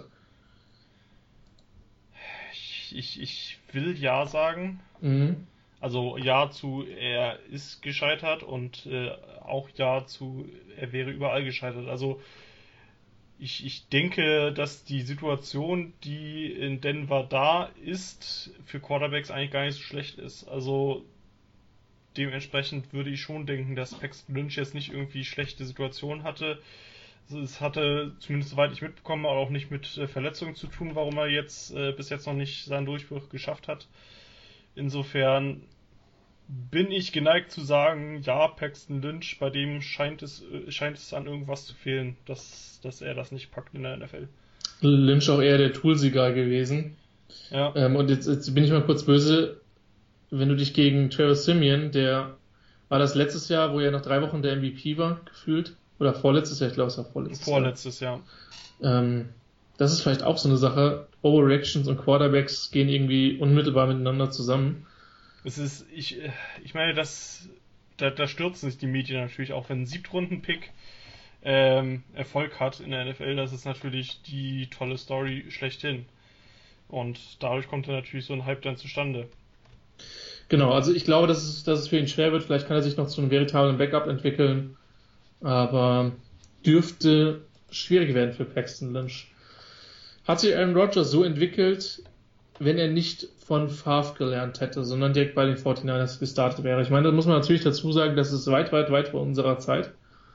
Ich will ja sagen. Mhm. Also ja zu, er ist gescheitert und auch ja zu, er wäre überall gescheitert. Also ich denke, dass die Situation, die in Denver da ist, für Quarterbacks eigentlich gar nicht so schlecht ist. Also dementsprechend würde ich schon denken, dass Paxton Lynch jetzt nicht irgendwie schlechte Situationen hatte. Also es hatte, zumindest soweit ich mitbekomme, auch nicht mit Verletzungen zu tun, warum er jetzt bis jetzt noch nicht seinen Durchbruch geschafft hat. Insofern bin ich geneigt zu sagen, ja, Paxton Lynch, bei dem scheint es an irgendwas zu fehlen, dass er das nicht packt in der NFL. Lynch auch eher der Toolsieger gewesen. Ja. Und jetzt bin ich mal kurz böse, wenn du dich gegen Travis Simeon, der war das letztes Jahr, wo er nach 3 Wochen der MVP war, gefühlt, oder vorletztes Jahr, ich glaube es war vorletztes Jahr. Das ist vielleicht auch so eine Sache, Overreactions und Quarterbacks gehen irgendwie unmittelbar miteinander zusammen. Ich meine, da stürzen sich die Medien natürlich auch, wenn ein Siebtrunden-Pick Erfolg hat in der NFL, das ist natürlich die tolle Story schlechthin. Und dadurch kommt dann natürlich so ein Hype dann zustande. Genau, also ich glaube, dass es für ihn schwer wird. Vielleicht kann er sich noch zu einem veritablen Backup entwickeln, aber dürfte schwierig werden für Paxton Lynch. Hat sich Aaron Rodgers so entwickelt, wenn er nicht von Favre gelernt hätte, sondern direkt bei den 49ers gestartet wäre? Ich meine, da muss man natürlich dazu sagen, das ist weit, weit, weit vor unserer Zeit.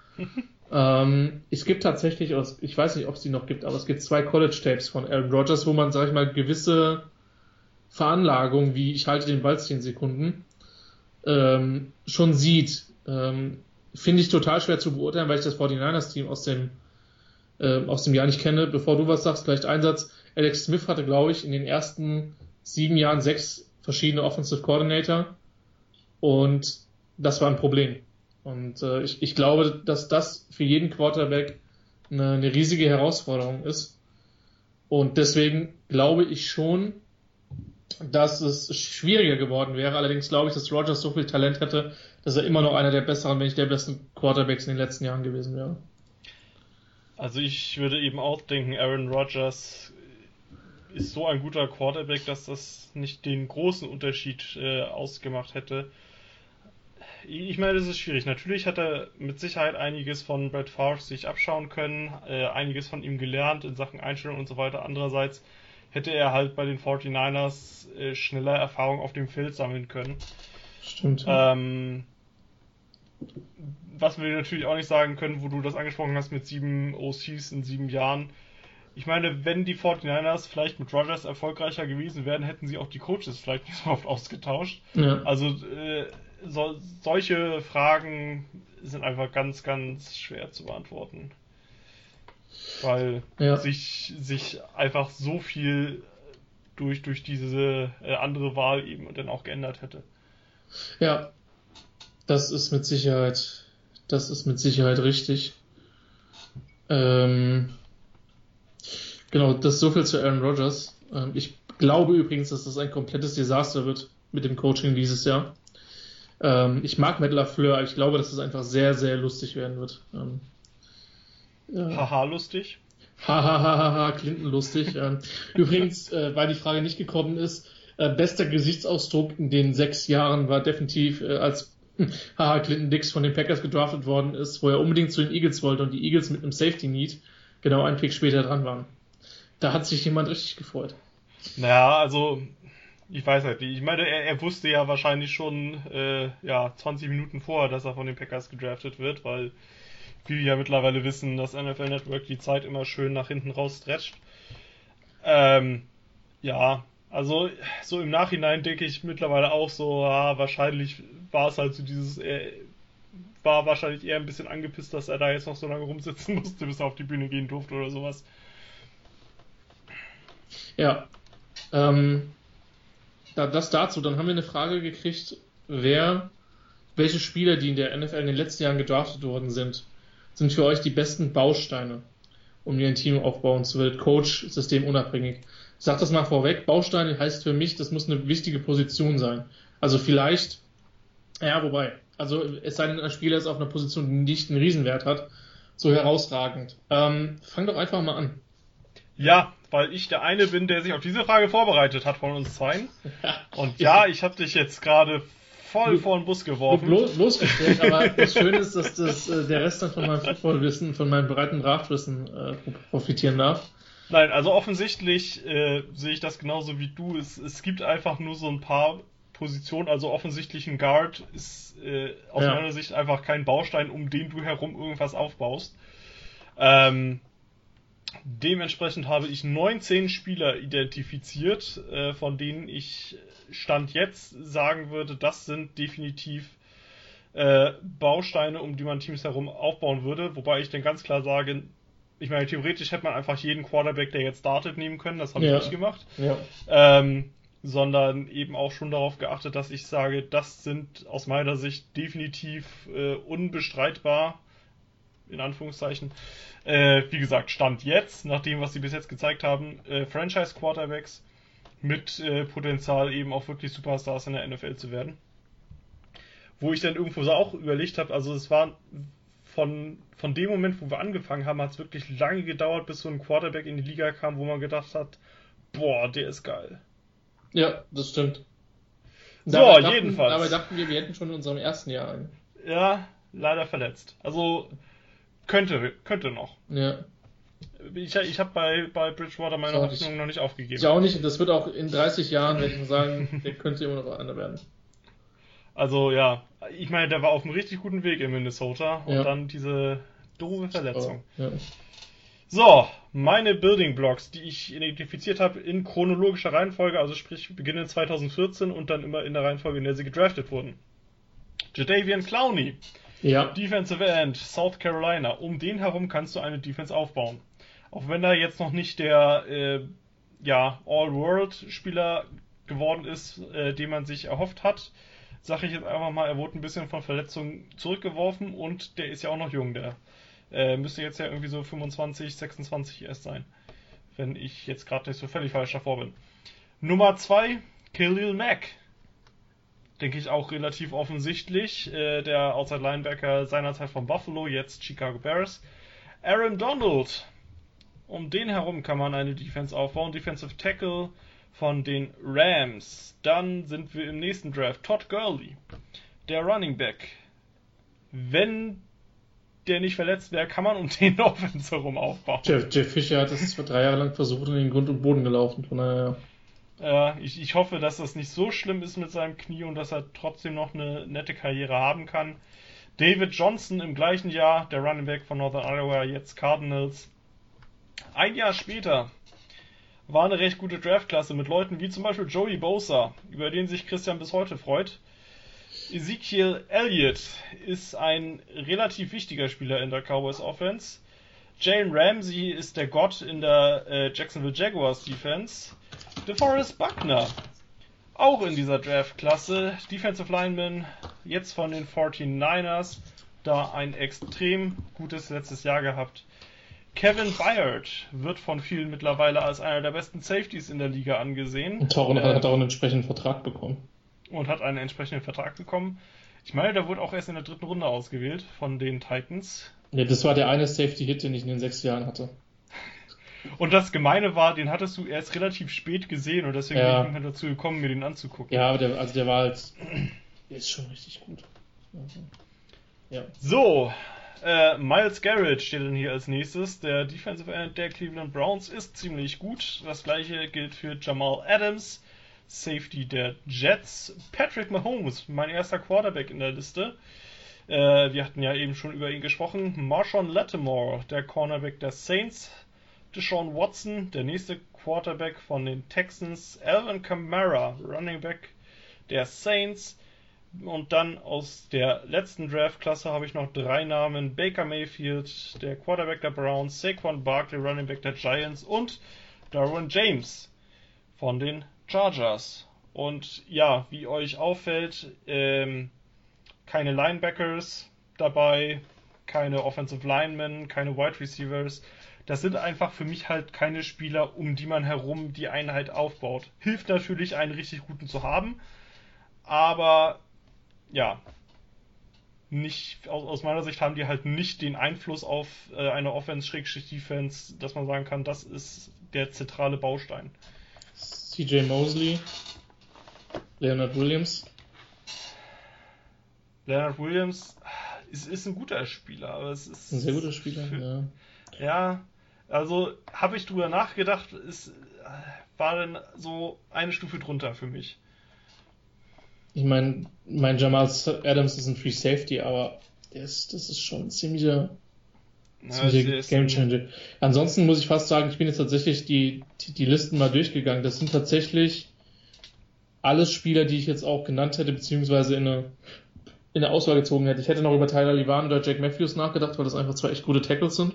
Es gibt tatsächlich, ich weiß nicht, ob es die noch gibt, aber es gibt 2 College-Tapes von Aaron Rodgers, wo man, sag ich mal, gewisse Veranlagung, wie ich halte den Ball 10 Sekunden, schon sieht. Finde ich total schwer zu beurteilen, weil ich das 49ers-Team aus dem Jahr nicht kenne. Bevor du was sagst, vielleicht ein Satz. Alex Smith hatte, glaube ich, in den ersten 7 Jahren 6 verschiedene Offensive Coordinator und das war ein Problem. Und ich glaube, dass das für jeden Quarterback eine riesige Herausforderung ist. Und deswegen glaube ich schon, dass es schwieriger geworden wäre. Allerdings glaube ich, dass Rodgers so viel Talent hätte, dass er immer noch einer der besseren, wenn nicht der besten Quarterbacks in den letzten Jahren gewesen wäre. Also ich würde eben auch denken, Aaron Rodgers ist so ein guter Quarterback, dass das nicht den großen Unterschied ausgemacht hätte. Ich meine, das ist schwierig. Natürlich hat er mit Sicherheit einiges von Brett Favre sich abschauen können, einiges von ihm gelernt in Sachen Einstellung und so weiter. Andererseits hätte er halt bei den 49ers schneller Erfahrung auf dem Feld sammeln können. Stimmt. Was wir natürlich auch nicht sagen können, wo du das angesprochen hast mit 7 OCs in 7 Jahren. Ich meine, wenn die 49ers vielleicht mit Rodgers erfolgreicher gewesen wären, hätten sie auch die Coaches vielleicht nicht so oft ausgetauscht. Ja. Also solche Fragen sind einfach ganz, ganz schwer zu beantworten. Weil sich einfach so viel durch diese andere Wahl eben dann auch geändert hätte. Ja, das ist mit Sicherheit richtig. Genau, das ist so viel zu Aaron Rodgers. Ich glaube übrigens, dass das ein komplettes Desaster wird mit dem Coaching dieses Jahr. Ich mag Matt LaFleur, aber ich glaube, dass es einfach sehr, sehr lustig werden wird. Haha, lustig. Hahaha, Clinton lustig. Übrigens, weil die Frage nicht gekommen ist, bester Gesichtsausdruck in den 6 Jahren war definitiv, als Clinton Dix von den Packers gedraftet worden ist, wo er unbedingt zu den Eagles wollte und die Eagles mit einem Safety Need genau einen Pick später dran waren. Da hat sich jemand richtig gefreut. Naja, also ich weiß halt nicht. Ich meine, er wusste ja wahrscheinlich schon 20 Minuten vorher, dass er von den Packers gedraftet wird, weil viele ja mittlerweile wissen, dass NFL Network die Zeit immer schön nach hinten raus stretcht. Also so im Nachhinein denke ich mittlerweile auch so, wahrscheinlich war es halt so war wahrscheinlich eher ein bisschen angepisst, dass er da jetzt noch so lange rumsitzen musste, bis er auf die Bühne gehen durfte oder sowas. Ja, das dazu. Dann haben wir eine Frage gekriegt, welche Spieler, die in der NFL in den letzten Jahren gedraftet worden sind für euch die besten Bausteine, um ihr ein Team aufbauen zu wollen, Coach, System unabhängig. Ich sag das mal vorweg, Bausteine heißt für mich, das muss eine wichtige Position sein. Also vielleicht, wobei, Also es sei denn, ein Spieler ist auf einer Position, die nicht einen Riesenwert hat, so herausragend. Fang doch einfach mal an. Ja, weil ich der eine bin, der sich auf diese Frage vorbereitet hat von uns zweien. Und ja, ich habe dich jetzt gerade voll vor den Bus geworfen. Bloßgestellt, aber das Schöne ist, dass der Rest dann von meinem Footballwissen, von meinem breiten Draftwissen profitieren darf. Nein, also offensichtlich sehe ich das genauso wie du. Es gibt einfach nur so ein paar Positionen, also offensichtlich ein Guard ist aus meiner Sicht einfach kein Baustein, um den du herum irgendwas aufbaust. Dementsprechend habe ich 19 Spieler identifiziert, von denen ich Stand jetzt sagen würde, das sind definitiv Bausteine, um die man Teams herum aufbauen würde. Wobei ich dann ganz klar sage, ich meine, theoretisch hätte man einfach jeden Quarterback, der jetzt startet, nehmen können. Das habe ich nicht gemacht. Ja. Sondern eben auch schon darauf geachtet, dass ich sage, das sind aus meiner Sicht definitiv unbestreitbar, in Anführungszeichen. Wie gesagt, Stand jetzt, nach dem, was sie bis jetzt gezeigt haben, Franchise-Quarterbacks mit Potenzial eben auch wirklich Superstars in der NFL zu werden. Wo ich dann irgendwo so auch überlegt habe, also es war von dem Moment, wo wir angefangen haben, hat es wirklich lange gedauert, bis so ein Quarterback in die Liga kam, wo man gedacht hat, boah, der ist geil. Ja, das stimmt. Jedenfalls. Dabei dachten wir hätten schon in unserem ersten Jahr einen. Ja, leider verletzt. Also könnte noch. Ja. Ich habe bei Bridgewater meine Hoffnung noch nicht aufgegeben. Ich auch nicht, und das wird auch in 30 Jahren, werde ich sagen, der könnte immer noch einer werden. Also ja, ich meine, der war auf einem richtig guten Weg in Minnesota und dann diese doofe Verletzung. Ja. So, meine Building Blocks, die ich identifiziert habe in chronologischer Reihenfolge, also sprich beginnen 2014 und dann immer in der Reihenfolge, in der sie gedraftet wurden. Jadeveon Clowney, Defensive End, South Carolina. Um den herum kannst du eine Defense aufbauen. Auch wenn er jetzt noch nicht der All-World-Spieler geworden ist, den man sich erhofft hat, sage ich jetzt einfach mal, er wurde ein bisschen von Verletzungen zurückgeworfen und der ist ja auch noch jung, der müsste jetzt ja irgendwie so 25, 26 erst sein, wenn ich jetzt gerade nicht so völlig falsch davor bin. Nummer 2, Khalil Mack. Denke ich auch relativ offensichtlich. Der Outside Linebacker seinerzeit von Buffalo, jetzt Chicago Bears. Aaron Donald. Um den herum kann man eine Defense aufbauen. Defensive Tackle von den Rams. Dann sind wir im nächsten Draft. Todd Gurley, der Running Back. Wenn der nicht verletzt wäre, kann man um den Offense herum aufbauen. Jeff Fisher hat es 3 Jahre lang versucht und in den Grund und Boden gelaufen. Von daher. Ich hoffe, dass das nicht so schlimm ist mit seinem Knie und dass er trotzdem noch eine nette Karriere haben kann. David Johnson im gleichen Jahr, der Running Back von Northern Iowa, jetzt Cardinals. Ein Jahr später war eine recht gute Draftklasse mit Leuten wie zum Beispiel Joey Bosa, über den sich Christian bis heute freut. Ezekiel Elliott ist ein relativ wichtiger Spieler in der Cowboys Offense. Jalen Ramsey ist der Gott in der Jacksonville Jaguars Defense. DeForest Buckner, auch in dieser Draftklasse, Defensive Lineman, jetzt von den 49ers, da ein extrem gutes letztes Jahr gehabt. Kevin Byard wird von vielen mittlerweile als einer der besten Safeties in der Liga angesehen. Und hat auch einen entsprechenden Vertrag bekommen. Ich meine, der wurde auch erst in der 3. Runde ausgewählt von den Titans. Ja, das war der eine Safety-Hit, den ich in den 6 Jahren hatte. Und das Gemeine war, den hattest du erst relativ spät gesehen und deswegen bin ich dazu gekommen, mir den anzugucken. Ja, aber der war halt, der ist schon richtig gut. Ja. So, Myles Garrett steht dann hier als nächstes. Der Defensive End der Cleveland Browns ist ziemlich gut. Das gleiche gilt für Jamal Adams, Safety der Jets. Patrick Mahomes, mein erster Quarterback in der Liste. Wir hatten ja eben schon über ihn gesprochen. Marshawn Lattimore, der Cornerback der Saints. Deshaun Watson, der nächste Quarterback von den Texans. Alvin Kamara, Running Back der Saints. Und dann aus der letzten Draftklasse habe ich noch 3 Namen. Baker Mayfield, der Quarterback der Browns. Saquon Barkley, Running Back der Giants. Und Derwin James von den Chargers. Und ja, wie euch auffällt, keine Linebackers dabei, keine Offensive Linemen, keine Wide Receivers. Das sind einfach für mich halt keine Spieler, um die man herum die Einheit aufbaut. Hilft natürlich, einen richtig guten zu haben, aber ja, nicht, aus meiner Sicht haben die halt nicht den Einfluss auf eine Offense-Defense, dass man sagen kann, das ist der zentrale Baustein. CJ Mosley, Leonard Williams. Leonard Williams ist ein guter Spieler, aber es ist... Ein sehr guter Spieler, ja. Ja, also habe ich drüber nachgedacht, es war dann so eine Stufe drunter für mich. Ich meine, Jamal Adams ist ein Free Safety, aber das ist schon ein ziemlicher Game Changer. Ansonsten muss ich fast sagen, ich bin jetzt tatsächlich die Listen mal durchgegangen. Das sind tatsächlich alles Spieler, die ich jetzt auch genannt hätte, beziehungsweise in eine Auswahl gezogen hätte. Ich hätte noch über Tyler Levan oder Jack Matthews nachgedacht, weil das einfach zwei echt gute Tackles sind.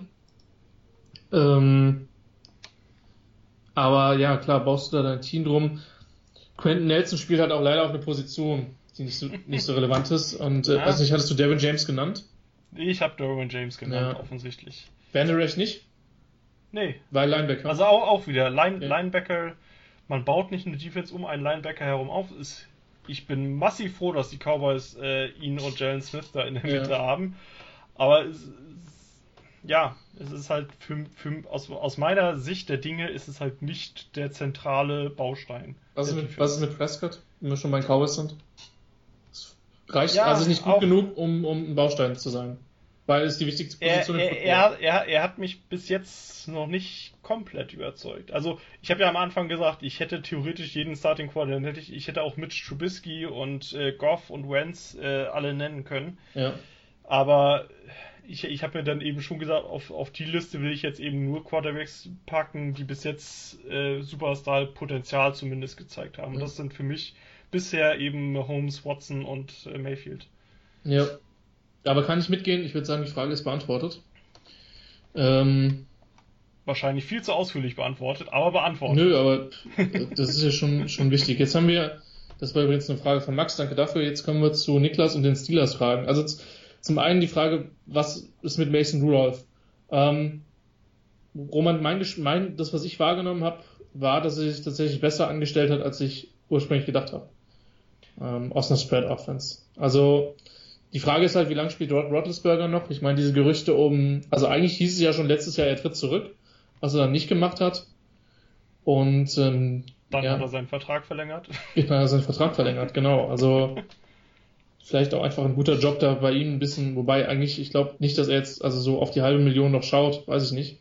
Aber ja, klar, baust du da dein Team drum. Quentin Nelson spielt halt auch leider auf eine Position, die nicht so relevant ist. Und weiß nicht, hattest du Derwin James genannt? Ich habe Derwin James genannt, offensichtlich. Van Der Esch nicht? Nee. Weil Linebacker. Also auch wieder. Linebacker, man baut nicht eine Defense um einen Linebacker herum auf. Ich bin massiv froh, dass die Cowboys ihn und Jalen Smith da in der Mitte haben. Aber es ist halt aus meiner Sicht der Dinge ist es halt nicht der zentrale Baustein. Was ist mit Prescott, wenn wir schon bei den Cowboys sind? Das reicht also nicht gut genug, um ein Baustein zu sein. Weil es die wichtigste Position im Football. Er hat mich bis jetzt noch nicht komplett überzeugt. Also ich habe ja am Anfang gesagt, ich hätte theoretisch jeden Starting Quarterback, ich hätte auch Mitch Trubisky und Goff und Wentz alle nennen können. Ja. Aber ich habe mir dann eben schon gesagt, auf die Liste will ich jetzt eben nur Quarterbacks packen, die bis jetzt Superstar-Potenzial zumindest gezeigt haben. Und das sind für mich bisher eben Mahomes, Watson und Mayfield. Ja, aber kann ich mitgehen? Ich würde sagen, die Frage ist beantwortet. Wahrscheinlich viel zu ausführlich beantwortet, aber beantwortet. Nö, aber das ist ja schon wichtig. Jetzt haben wir, das war übrigens eine Frage von Max, danke dafür. Jetzt kommen wir zu Niklas und den Steelers-Fragen. Also zum einen die Frage, was ist mit Mason Rudolph? Roman, das, was ich wahrgenommen habe, war, dass er sich tatsächlich besser angestellt hat, als ich ursprünglich gedacht habe. Aus einer Spread-Offense. Also, die Frage ist halt, wie lange spielt Roethlisberger noch? Ich meine, diese Gerüchte also eigentlich hieß es ja schon letztes Jahr, er tritt zurück, was er dann nicht gemacht hat. Und dann hat er seinen Vertrag verlängert. Dann hat er seinen Vertrag verlängert, genau. Also vielleicht auch einfach ein guter Job da bei ihm ein bisschen, wobei eigentlich, ich glaube nicht, dass er jetzt also so auf die halbe Million noch schaut, weiß ich nicht.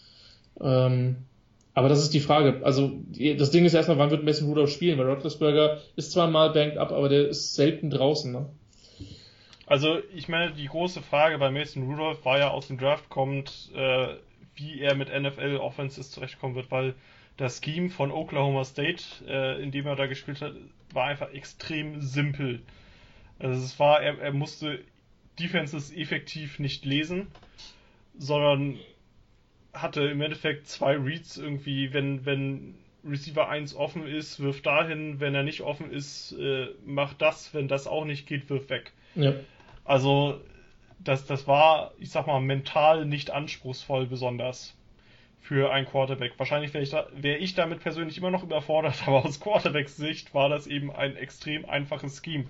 Aber das ist die Frage. Also das Ding ist erstmal, wann wird Mason Rudolph spielen? Weil Roethlisberger ist zwar mal banked up, aber der ist selten draußen. Ne? Also ich meine, die große Frage bei Mason Rudolph war ja aus dem Draft kommend, wie er mit NFL Offenses zurechtkommen wird, weil das Scheme von Oklahoma State, in dem er da gespielt hat, war einfach extrem simpel. Also er musste Defenses effektiv nicht lesen, sondern hatte im Endeffekt 2 Reads irgendwie, wenn Receiver 1 offen ist, wirf dahin, wenn er nicht offen ist, mach das, wenn das auch nicht geht, wirf weg. Ja. Also das war, ich sag mal, mental nicht anspruchsvoll besonders für einen Quarterback. Wahrscheinlich wäre ich damit persönlich immer noch überfordert, aber aus Quarterbacks Sicht war das eben ein extrem einfaches Scheme.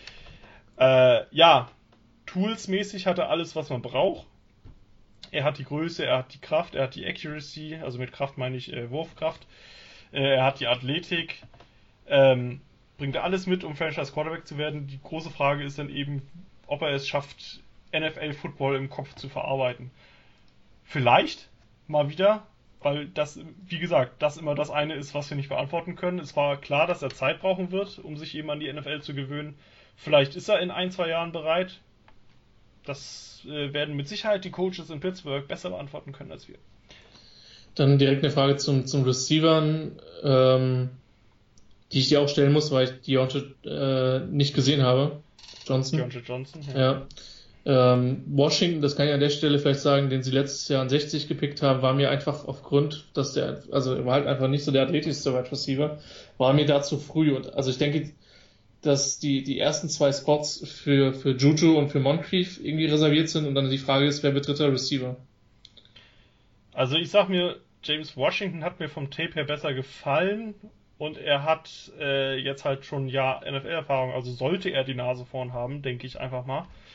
Toolsmäßig hat er alles, was man braucht. Er hat die Größe, er hat die Kraft, er hat die Accuracy, also mit Kraft meine ich Wurfkraft. Er hat die Athletik. Bringt er alles mit, um Franchise Quarterback zu werden. Die große Frage ist dann eben, ob er es schafft, NFL-Football im Kopf zu verarbeiten. Vielleicht mal wieder, weil das, wie gesagt, das immer das eine ist, was wir nicht beantworten können. Es war klar, dass er Zeit brauchen wird, um sich eben an die NFL zu gewöhnen. Vielleicht ist er in 1-2 Jahren bereit. Das werden mit Sicherheit die Coaches in Pittsburgh besser beantworten können als wir. Dann direkt eine Frage zum Receivern, die ich dir auch stellen muss, weil ich Deontay nicht gesehen habe. Deontay Johnson, ja. Washington, das kann ich an der Stelle vielleicht sagen, den sie letztes Jahr an 60 gepickt haben, war mir einfach aufgrund, dass er war halt einfach nicht so der athletischste Wide Receiver, war mir da zu früh. Und also ich denke, dass die ersten 2 Spots für Juju und für Moncrief irgendwie reserviert sind und dann die Frage ist, wer wird dritter Receiver? Also ich sag mir, James Washington hat mir vom Tape her besser gefallen und er hat jetzt halt schon ein Jahr NFL-Erfahrung, also sollte er die Nase vorn haben, denke ich einfach mal.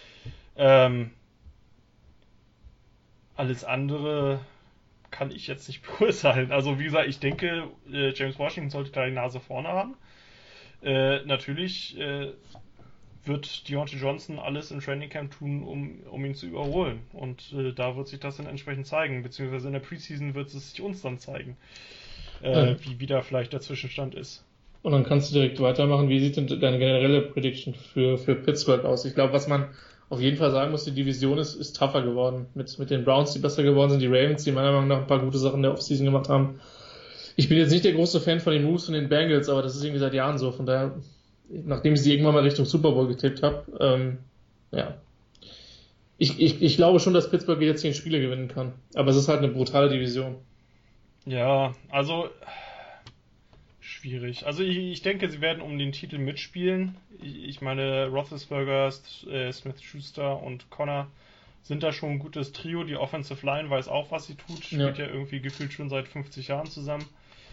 Alles andere kann ich jetzt nicht beurteilen. Also wie gesagt, ich denke, James Washington sollte da die Nase vorne haben. Natürlich wird Deontay Johnson alles im Training Camp tun, um ihn zu überholen. Und da wird sich das dann entsprechend zeigen. Beziehungsweise in der Preseason wird es sich uns dann zeigen, wie da vielleicht der Zwischenstand ist. Und dann kannst du direkt weitermachen. Wie sieht denn deine generelle Prediction für Pittsburgh aus? Ich glaube, was man auf jeden Fall sagen muss, die Division ist tougher geworden. Mit den Browns, die besser geworden sind, die Ravens, die meiner Meinung nach ein paar gute Sachen in der Offseason gemacht haben. Ich bin jetzt nicht der große Fan von den Moves von den Bengals, aber das ist irgendwie seit Jahren so. Von daher, nachdem ich sie irgendwann mal Richtung Super Bowl getippt habe, ja. Ich glaube schon, dass Pittsburgh jetzt 10 Spiele gewinnen kann. Aber es ist halt eine brutale Division. Ja, also schwierig. Also ich denke, sie werden um den Titel mitspielen. Ich meine, Roethlisberger, Smith-Schuster und Connor sind da schon ein gutes Trio. Die Offensive Line weiß auch, was sie tut. Spielt ja irgendwie gefühlt schon seit 50 Jahren zusammen.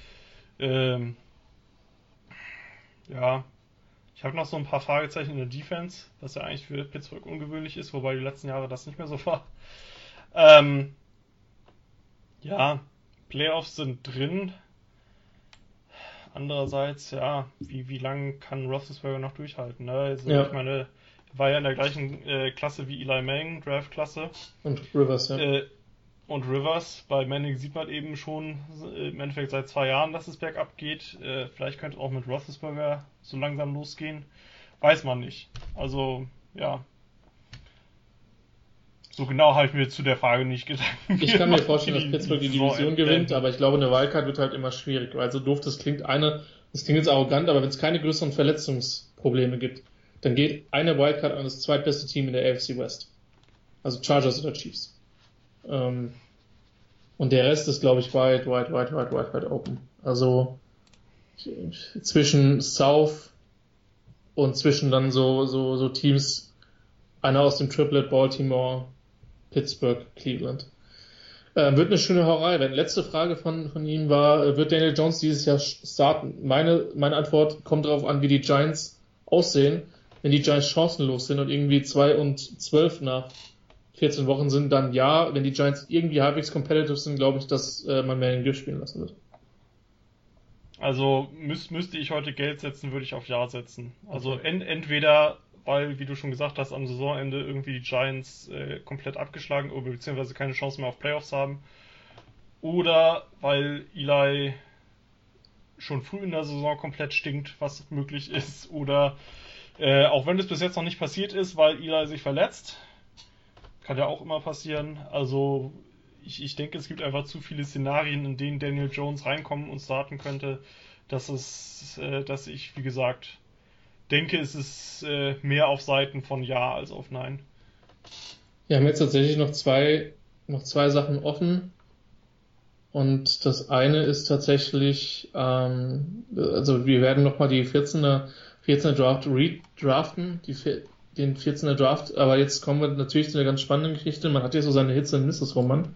Ja, ich habe noch so ein paar Fragezeichen in der Defense, was ja eigentlich für Pittsburgh ungewöhnlich ist, wobei die letzten Jahre das nicht mehr so war. Ja, Playoffs sind drin. Andererseits, ja, wie lange kann Roethlisberger noch durchhalten? Ne? Also, ich meine, war ja in der gleichen Klasse wie Eli Manning, Draft-Klasse. Und Rivers, ja. Und Rivers, bei Manning sieht man eben schon im Endeffekt seit 2 Jahren, dass es bergab geht. Vielleicht könnte es auch mit Roethlisberger so langsam losgehen. Weiß man nicht. Also, ja. So genau habe ich mir zu der Frage nicht Gedanken gemacht. Ich kann mir vorstellen, dass Pittsburgh die Division gewinnt, aber ich glaube, eine Wildcard wird halt immer schwierig, weil so doof das klingt. Das klingt jetzt arrogant, aber wenn es keine größeren Verletzungsprobleme gibt, dann geht eine Wildcard an das zweitbeste Team in der AFC West. Also Chargers oder Chiefs. Und der Rest ist, glaube ich, weit open. Also zwischen South und zwischen dann so Teams, einer aus dem Triplet, Baltimore, Pittsburgh, Cleveland. Wird eine schöne Hauerei werden. Letzte Frage von ihm war, wird Daniel Jones dieses Jahr starten? Meine Antwort kommt darauf an, wie die Giants aussehen. Wenn die Giants chancenlos sind und irgendwie 2-12 nach 14 Wochen sind, dann ja. Wenn die Giants irgendwie halbwegs competitive sind, glaube ich, dass man mehr in den Griff spielen lassen wird. Also müsste ich heute Geld setzen, würde ich auf Ja setzen. Also entweder, weil, wie du schon gesagt hast, am Saisonende irgendwie die Giants komplett abgeschlagen oder beziehungsweise keine Chance mehr auf Playoffs haben. Oder weil Eli schon früh in der Saison komplett stinkt, was möglich ist. Oder auch wenn es bis jetzt noch nicht passiert ist, weil Eli sich verletzt. Kann ja auch immer passieren. Also ich denke, es gibt einfach zu viele Szenarien, in denen Daniel Jones reinkommen und starten könnte, dass ich, wie gesagt, denke, es ist mehr auf Seiten von Ja als auf Nein. Wir haben jetzt tatsächlich noch zwei Sachen offen. Und das eine ist tatsächlich, also wir werden nochmal die 14er Draft redraften, den 14er Draft, aber jetzt kommen wir natürlich zu einer ganz spannenden Geschichte. Man hat ja so seine Hits und Misses, Roman.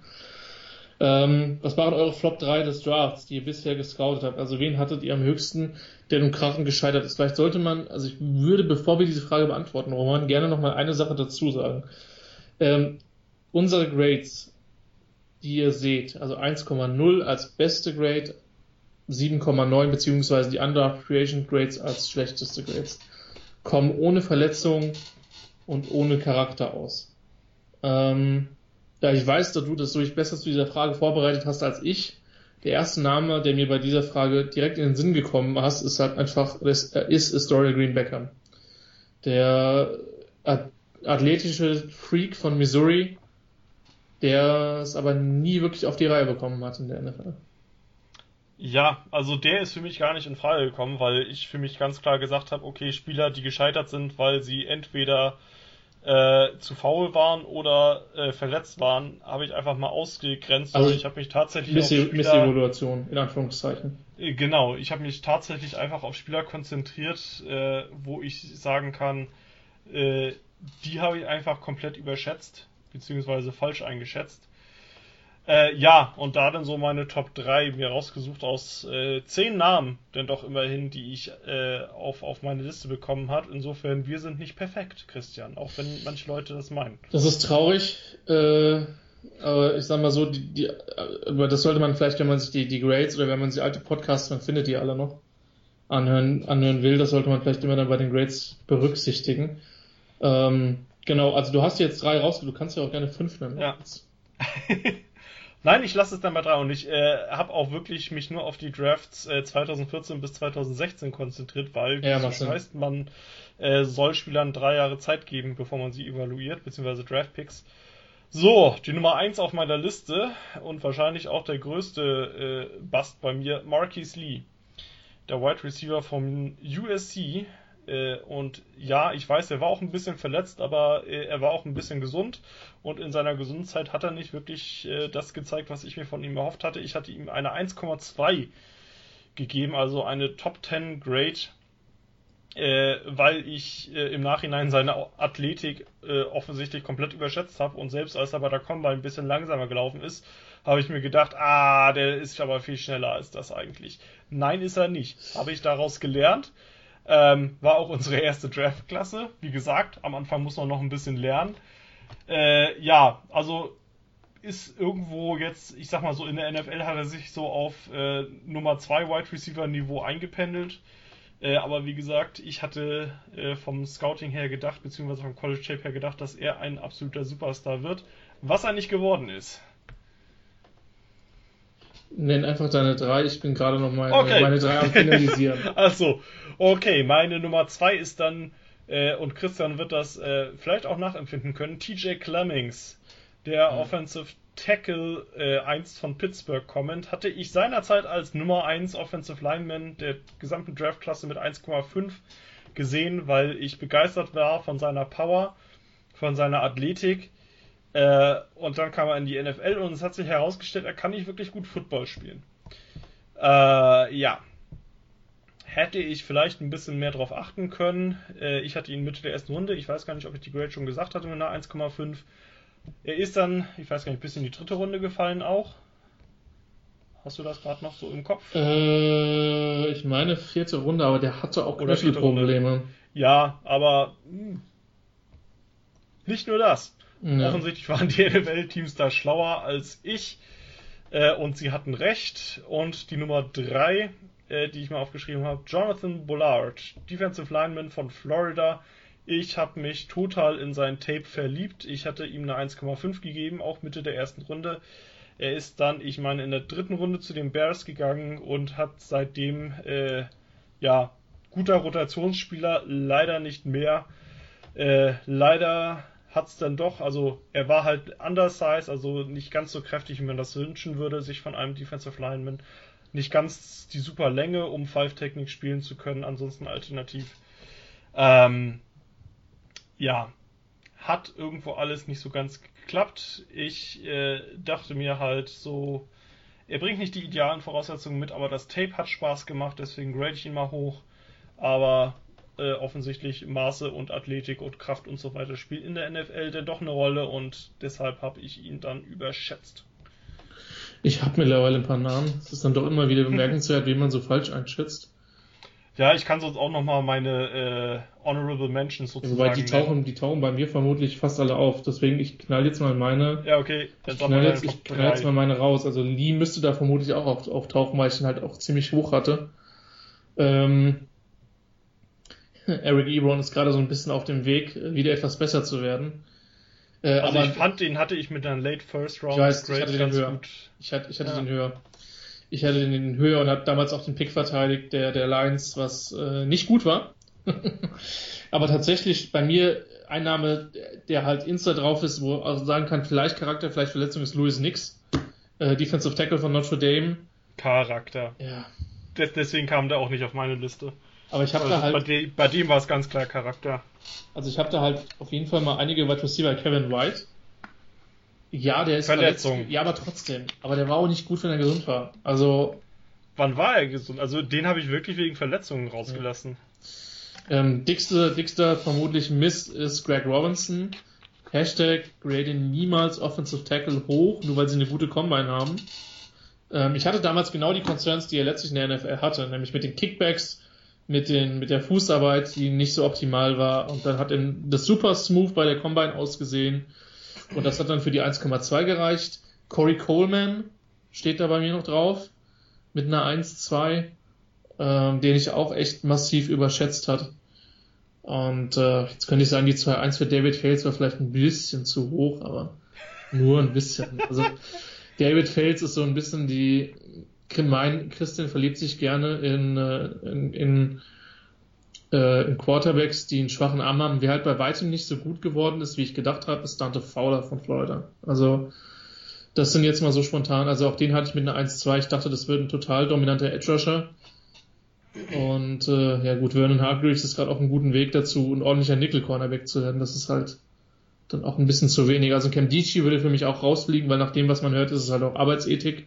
Was waren eure Flop 3 des Drafts, die ihr bisher gescoutet habt? Also wen hattet ihr am höchsten, der im Krachen gescheitert ist? Vielleicht sollte man, also ich würde, bevor wir diese Frage beantworten, Roman, gerne nochmal eine Sache dazu sagen. Unsere Grades, die ihr seht, also 1,0 als beste Grade, 7,9 beziehungsweise die Undraft Creation Grades als schlechteste Grades, kommen ohne Verletzung und ohne Charakter aus. Da ich weiß, dass du dich besser zu dieser Frage vorbereitet hast als ich, der erste Name, der mir bei dieser Frage direkt in den Sinn gekommen ist halt einfach, Astoria Green Beckham. Der athletische Freak von Missouri, der es aber nie wirklich auf die Reihe bekommen hat in der NFL. Ja, also der ist für mich gar nicht in Frage gekommen, weil ich für mich ganz klar gesagt habe, okay, Spieler, die gescheitert sind, weil sie entweder zu faul waren oder verletzt waren, habe ich einfach mal ausgegrenzt. Also ich habe mich tatsächlich Missevaluation, in Anführungszeichen. Genau, ich habe mich tatsächlich einfach auf Spieler konzentriert, wo ich sagen kann, die habe ich einfach komplett überschätzt, beziehungsweise falsch eingeschätzt. Ja, und da dann so meine Top 3 mir rausgesucht aus 10 Namen, denn doch immerhin, die ich auf meine Liste bekommen habe. Insofern, wir sind nicht perfekt, Christian, auch wenn manche Leute das meinen. Das ist traurig, aber ich sag mal so, aber das sollte man vielleicht, wenn man sich die Grades oder wenn man sich alte Podcasts, man findet die alle noch, anhören will, das sollte man vielleicht immer dann bei den Grades berücksichtigen. Genau, also du hast jetzt 3 rausgesucht, du kannst ja auch gerne 5 nennen. Ja. Nein, ich lasse es dann bei 3 und ich habe auch wirklich mich nur auf die Drafts 2014 bis 2016 konzentriert, weil, wie es heißt, man soll Spielern 3 Jahre Zeit geben, bevor man sie evaluiert, beziehungsweise Draftpicks. So, die Nummer 1 auf meiner Liste und wahrscheinlich auch der größte Bust bei mir, Marquise Lee, der Wide Receiver vom USC. Und ja, ich weiß, er war auch ein bisschen verletzt, aber er war auch ein bisschen gesund und in seiner Gesundheit hat er nicht wirklich das gezeigt, was ich mir von ihm erhofft hatte. Ich hatte ihm eine 1,2 gegeben, also eine Top 10 Grade, weil ich im Nachhinein seine Athletik offensichtlich komplett überschätzt habe und selbst als er bei der Combine ein bisschen langsamer gelaufen ist, habe ich mir gedacht, der ist aber viel schneller als das eigentlich. Nein, ist er nicht. Habe ich daraus gelernt. War auch unsere erste Draft-Klasse. Wie gesagt, am Anfang muss man noch ein bisschen lernen. Ja, also ist irgendwo jetzt, ich sag mal so, in der NFL hat er sich so auf Nummer 2 Wide Receiver Niveau eingependelt. Aber wie gesagt, ich hatte vom Scouting her gedacht, beziehungsweise vom College Tape her gedacht, dass er ein absoluter Superstar wird, was er nicht geworden ist. Nenn einfach deine 3, ich bin gerade noch meine 3 am finalisieren. Achso, okay, meine Nummer 2 ist dann, und Christian wird das vielleicht auch nachempfinden können, TJ Clemmings, der Offensive Tackle einst von Pittsburgh kommend, hatte ich seinerzeit als Nummer 1 Offensive Lineman der gesamten Draftklasse mit 1,5 gesehen, weil ich begeistert war von seiner Power, von seiner Athletik. Und dann kam er in die NFL und es hat sich herausgestellt, er kann nicht wirklich gut Football spielen. Ja. Hätte ich vielleicht ein bisschen mehr drauf achten können. Ich hatte ihn Mitte der ersten Runde. Ich weiß gar nicht, ob ich die Grade schon gesagt hatte mit einer 1,5. Er ist dann, ich weiß gar nicht, bis in die 3. Runde gefallen auch. Hast du das gerade noch so im Kopf? Ich meine 4. Runde, aber der hatte auch Knöchelprobleme. Ja, aber nicht nur das. Ja. Offensichtlich waren die NFL-Teams da schlauer als ich und sie hatten recht. Und die Nummer 3, die ich mal aufgeschrieben habe, Jonathan Bullard, Defensive Lineman von Florida. Ich habe mich total in sein Tape verliebt. Ich hatte ihm eine 1,5 gegeben, auch Mitte der ersten Runde. Er ist dann, ich meine, in der 3. Runde zu den Bears gegangen und hat seitdem, guter Rotationsspieler, leider nicht mehr. Leider hat es dann doch, also er war halt undersized, also nicht ganz so kräftig, wie man das wünschen würde, sich von einem Defensive Lineman. Nicht ganz die super Länge, um Five-Technik spielen zu können, ansonsten alternativ. Hat irgendwo alles nicht so ganz geklappt. Ich dachte mir halt so, er bringt nicht die idealen Voraussetzungen mit, aber das Tape hat Spaß gemacht, deswegen grade ich ihn mal hoch. Aber offensichtlich Maße und Athletik und Kraft und so weiter spielen in der NFL denn doch eine Rolle und deshalb habe ich ihn dann überschätzt. Ich habe mittlerweile ein paar Namen. Es ist dann doch immer wieder bemerkenswert, wie man so falsch einschätzt. Ja, ich kann sonst auch nochmal meine Honorable Mentions sozusagen. Wobei die tauchen bei mir vermutlich fast alle auf. Deswegen, ich knall jetzt mal meine. Ja, okay. Ich knall jetzt mal meine raus. Also Lee müsste da vermutlich auch auftauchen, weil ich ihn halt auch ziemlich hoch hatte. Eric Ebron ist gerade so ein bisschen auf dem Weg, wieder etwas besser zu werden. Aber ich fand, den hatte ich mit einer Late First Round. Ich weiß, ich hatte den höher. Gut. Ich hatte den höher. Ich hatte den höher und habe damals auch den Pick verteidigt, der Lions, was nicht gut war. Aber tatsächlich bei mir ein Name, der halt insta drauf ist, wo auch sagen kann, vielleicht Charakter, vielleicht Verletzung, ist Louis Nix, Defensive Tackle von Notre Dame. Charakter. Ja. Deswegen kam der auch nicht auf meine Liste. Aber ich habe da halt... Bei dem war es ganz klar Charakter. Also ich habe da halt auf jeden Fall mal einige Wide Receiver. Kevin White. Ja, der ist Verletzung. Verletzt. Ja, aber trotzdem. Aber der war auch nicht gut, wenn er gesund war. Also... Wann war er gesund? Also den habe ich wirklich wegen Verletzungen rausgelassen. Ja. Dickster vermutlich Mist ist Greg Robinson. Hashtag grade niemals Offensive Tackle hoch, nur weil sie eine gute Combine haben. Ich hatte damals genau die Concerns, die er letztlich in der NFL hatte, nämlich mit den Kickbacks, mit der Fußarbeit, die nicht so optimal war. Und dann hat das super smooth bei der Combine ausgesehen. Und das hat dann für die 1,2 gereicht. Corey Coleman steht da bei mir noch drauf. Mit einer 1,2, den ich auch echt massiv überschätzt hat. Und jetzt könnte ich sagen, die 2,1 für David Fales war vielleicht ein bisschen zu hoch, aber nur ein bisschen. Also David Fales ist so ein bisschen Christian verliebt sich gerne in Quarterbacks, die einen schwachen Arm haben. Wer halt bei weitem nicht so gut geworden ist, wie ich gedacht habe, ist Dante Fowler von Florida. Also das sind jetzt mal so spontan. Also auch den hatte ich mit einer 1,2. Ich dachte, das wird ein total dominanter Edge Rusher. Und ja gut, Vernon Hargreaves ist gerade auf einem guten Weg dazu, ein ordentlicher Nickel-Cornerback zu werden. Das ist halt dann auch ein bisschen zu wenig. Also Cam Dichi würde für mich auch rausfliegen, weil nach dem, was man hört, ist es halt auch Arbeitsethik,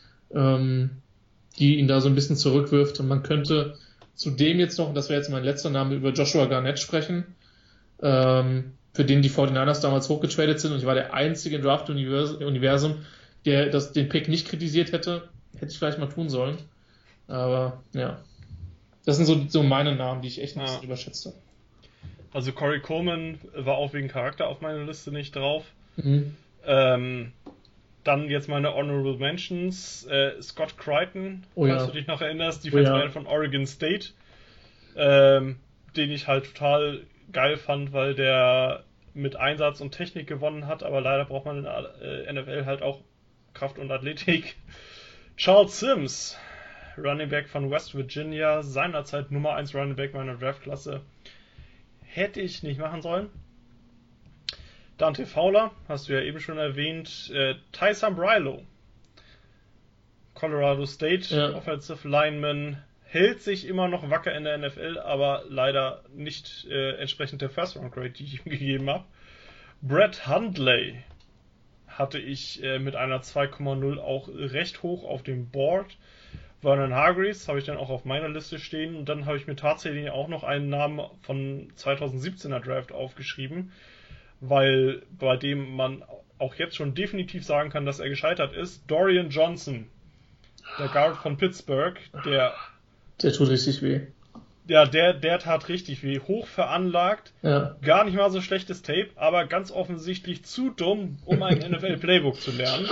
die ihn da so ein bisschen zurückwirft. Und man könnte zudem jetzt noch, und das wäre jetzt mein letzter Name, über Joshua Garnett sprechen, für den die 49ers damals hochgetradet sind. Und ich war der einzige im Draft-Universum, der den Pick nicht kritisiert hätte. Hätte ich vielleicht mal tun sollen. Aber ja, das sind so meine Namen, die ich echt ein bisschen überschätzt habe. Also Corey Coleman war auch wegen Charakter auf meiner Liste nicht drauf. Mhm. Dann jetzt meine Honorable Mentions. Scott Crichton, falls du dich noch erinnerst, Defensive von Oregon State, den ich halt total geil fand, weil der mit Einsatz und Technik gewonnen hat, aber leider braucht man in der NFL halt auch Kraft und Athletik. Charles Sims, Running Back von West Virginia, seinerzeit Nummer 1 Running Back meiner Draftklasse. Hätte ich nicht machen sollen. Dante Fowler, hast du ja eben schon erwähnt. Ty Sambrailo, Colorado State, Offensive Lineman, hält sich immer noch wacker in der NFL, aber leider nicht entsprechend der First-Round-Grade, die ich ihm gegeben habe. Brett Hundley hatte ich mit einer 2,0 auch recht hoch auf dem Board. Vernon Hargreaves habe ich dann auch auf meiner Liste stehen und dann habe ich mir tatsächlich auch noch einen Namen von 2017er Draft aufgeschrieben, weil bei dem man auch jetzt schon definitiv sagen kann, dass er gescheitert ist. Dorian Johnson, der Guard von Pittsburgh, der tut richtig weh. Ja, der tat richtig weh. Hoch veranlagt, gar nicht mal so schlechtes Tape, aber ganz offensichtlich zu dumm, um ein NFL-Playbook zu lernen.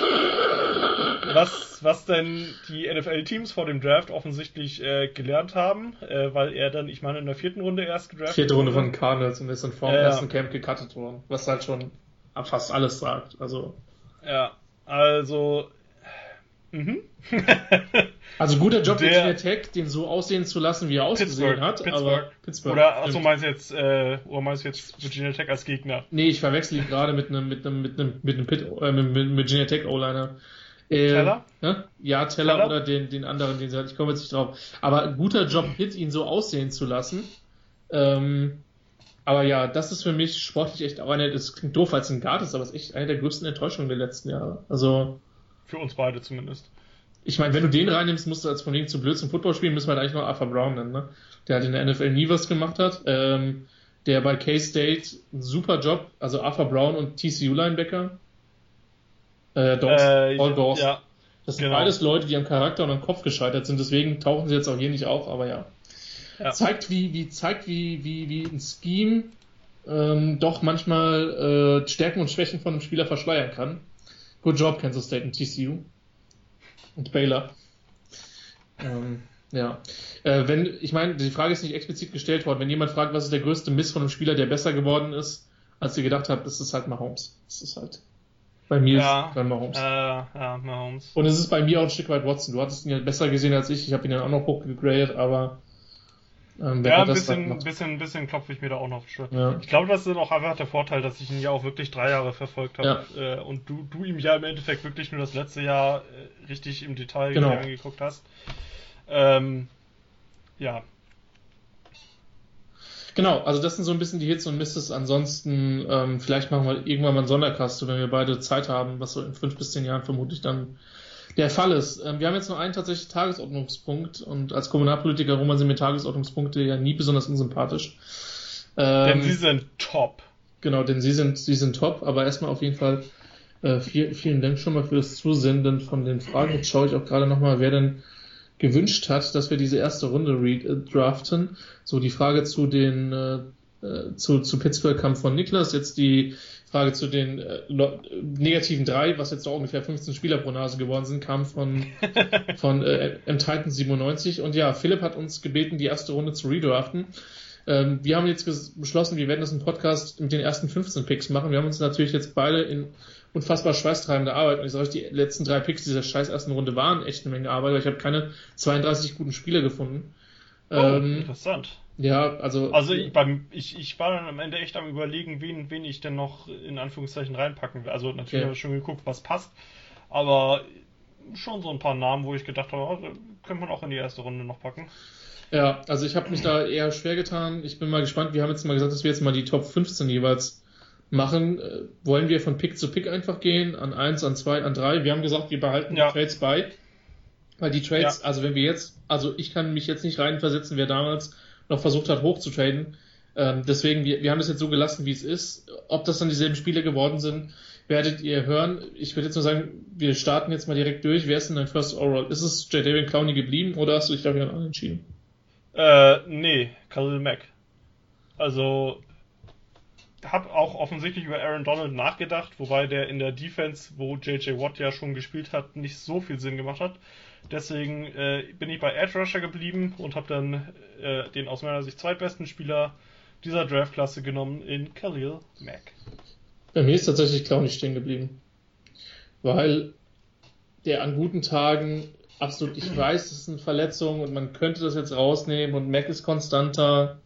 Was denn die NFL-Teams vor dem Draft offensichtlich gelernt haben, weil er dann, ich meine, in der 4. Runde erst gedraftet wurde. 4. Runde von Cardinals und ist dann vor dem ersten Camp gecuttet worden, was halt schon fast alles sagt. Also. Ja, also. Also guter Job mit Virginia Tech, den so aussehen zu lassen, wie er ausgesehen hat. Aber Pittsburgh. Oder achso, meinst du jetzt Virginia Tech als Gegner? Nee, ich verwechsel ihn gerade mit einem Virginia Tech O-Liner. Teller? Ja, Teller oder den anderen, den sie hat. Ich komme jetzt nicht drauf. Aber guter Job, ihn so aussehen zu lassen. Aber ja, das ist für mich sportlich echt auch das klingt doof, als ein Guard ist, aber es ist echt eine der größten Enttäuschungen der letzten Jahre. Also. Für uns beide zumindest. Ich meine, wenn du den reinnimmst, musst du als von wegen zu blöd zum Football spielen, müssen wir eigentlich noch Arthur Brown nennen, ne? Der halt in der NFL nie was gemacht hat. Der bei K-State einen super Job, also Arthur Brown und TCU-Linebacker. Dawson. Ja, das sind beides Leute, die am Charakter und am Kopf gescheitert sind, deswegen tauchen sie jetzt auch hier nicht auf, aber ja. Zeigt, wie ein Scheme doch manchmal Stärken und Schwächen von einem Spieler verschleiern kann. Good job, Kansas State und TCU. Und Baylor. Ich meine, die Frage ist nicht explizit gestellt worden. Wenn jemand fragt, was ist der größte Miss von einem Spieler, der besser geworden ist, als ihr gedacht habt, ist es halt Mahomes. Das ist halt bei mir ist dann Mahomes. Mahomes. Und es ist bei mir auch ein Stück weit Watson. Du hattest ihn ja besser gesehen als ich. Ich habe ihn dann auch noch hochgegradet, aber ein bisschen klopfe ich mir da auch noch. Ja. Ich glaube, das ist auch einfach der Vorteil, dass ich ihn ja auch wirklich 3 Jahre verfolgt habe und du ihm ja im Endeffekt wirklich nur das letzte Jahr richtig im Detail angeguckt hast. Genau, also das sind so ein bisschen die Hits und Misses. Ansonsten vielleicht machen wir irgendwann mal einen Sondercast, wenn wir beide Zeit haben, was so in 5 bis 10 Jahren vermutlich dann der Fall ist. Wir haben jetzt noch einen tatsächlich Tagesordnungspunkt und als Kommunalpolitiker, Roman, sind mir Tagesordnungspunkte ja nie besonders unsympathisch. Denn sie sind top. Genau, denn sie sind top, aber erstmal auf jeden Fall vielen Dank schon mal für das Zusenden von den Fragen. Jetzt schaue ich auch gerade nochmal, wer denn gewünscht hat, dass wir diese erste Runde draften. So, die Frage zu zu Pittsburgh kam von Niklas, jetzt die Frage zu den negativen 3, was jetzt so ungefähr 15 Spieler pro Nase geworden sind, kam von M-Titan97. Und ja, Philipp hat uns gebeten, die erste Runde zu redraften. Wir haben jetzt beschlossen, wir werden das im Podcast mit den ersten 15 Picks machen. Wir haben uns natürlich jetzt beide in unfassbar schweißtreibende Arbeit, und ich sage euch, die letzten 3 Picks dieser scheiß ersten Runde waren echt eine Menge Arbeit, weil ich habe keine 32 guten Spieler gefunden. Interessant. Ja, also ich war dann am Ende echt am Überlegen, wen ich denn noch in Anführungszeichen reinpacken will. Also natürlich habe ich schon geguckt, was passt, aber schon so ein paar Namen, wo ich gedacht habe, könnte man auch in die erste Runde noch packen. Ja, also ich habe mich da eher schwer getan. Ich bin mal gespannt. Wir haben jetzt mal gesagt, dass wir jetzt mal die Top 15 jeweils machen. Wollen wir von Pick zu Pick einfach gehen? An 1, an 2, an 3? Wir haben gesagt, wir behalten die Trades bei. Weil die Trades, ich kann mich jetzt nicht reinversetzen, wer damals noch versucht hat, hoch zu traden. Deswegen, wir haben das jetzt so gelassen, wie es ist. Ob das dann dieselben Spiele geworden sind, werdet ihr hören. Ich würde jetzt nur sagen, wir starten jetzt mal direkt durch. Wer ist denn dein First Overall? Ist es Jadeveon Clowney geblieben oder hast du dich da wieder entschieden? Nee, Khalil Mack. Also, habe auch offensichtlich über Aaron Donald nachgedacht, wobei der in der Defense, wo J.J. Watt ja schon gespielt hat, nicht so viel Sinn gemacht hat. Deswegen bin ich bei Edge Rusher geblieben und habe dann den aus meiner Sicht zweitbesten Spieler dieser Draftklasse genommen in Khalil Mack. Bei mir ist tatsächlich Clowney stehen geblieben. Weil der an guten Tagen absolut, ich weiß, es ist eine Verletzung und man könnte das jetzt rausnehmen und Mac ist konstanter.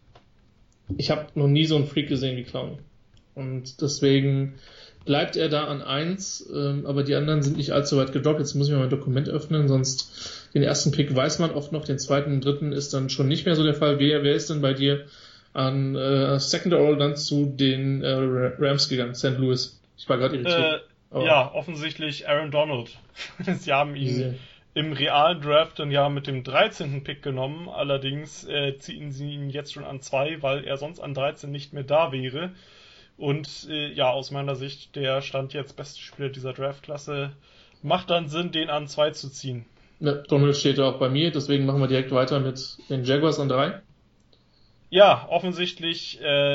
Ich habe noch nie so einen Freak gesehen wie Clowney. Und deswegen bleibt er da an 1, aber die anderen sind nicht allzu weit gedroppt. Jetzt muss ich mal mein Dokument öffnen, sonst den ersten Pick weiß man oft noch, den zweiten und dritten ist dann schon nicht mehr so der Fall. Wer ist denn bei dir an Second Overall dann zu den Rams gegangen, St. Louis? Ich war gerade irritiert. Ja, offensichtlich Aaron Donald. Sie haben ihn im realen Draft dann ja mit dem 13. Pick genommen, allerdings ziehen sie ihn jetzt schon an 2, weil er sonst an 13 nicht mehr da wäre. Und aus meiner Sicht, der Stand jetzt beste Spieler dieser Draftklasse, macht dann Sinn, den an 2 zu ziehen. Ja, Donald steht ja auch bei mir, deswegen machen wir direkt weiter mit den Jaguars an 3. Ja, offensichtlich,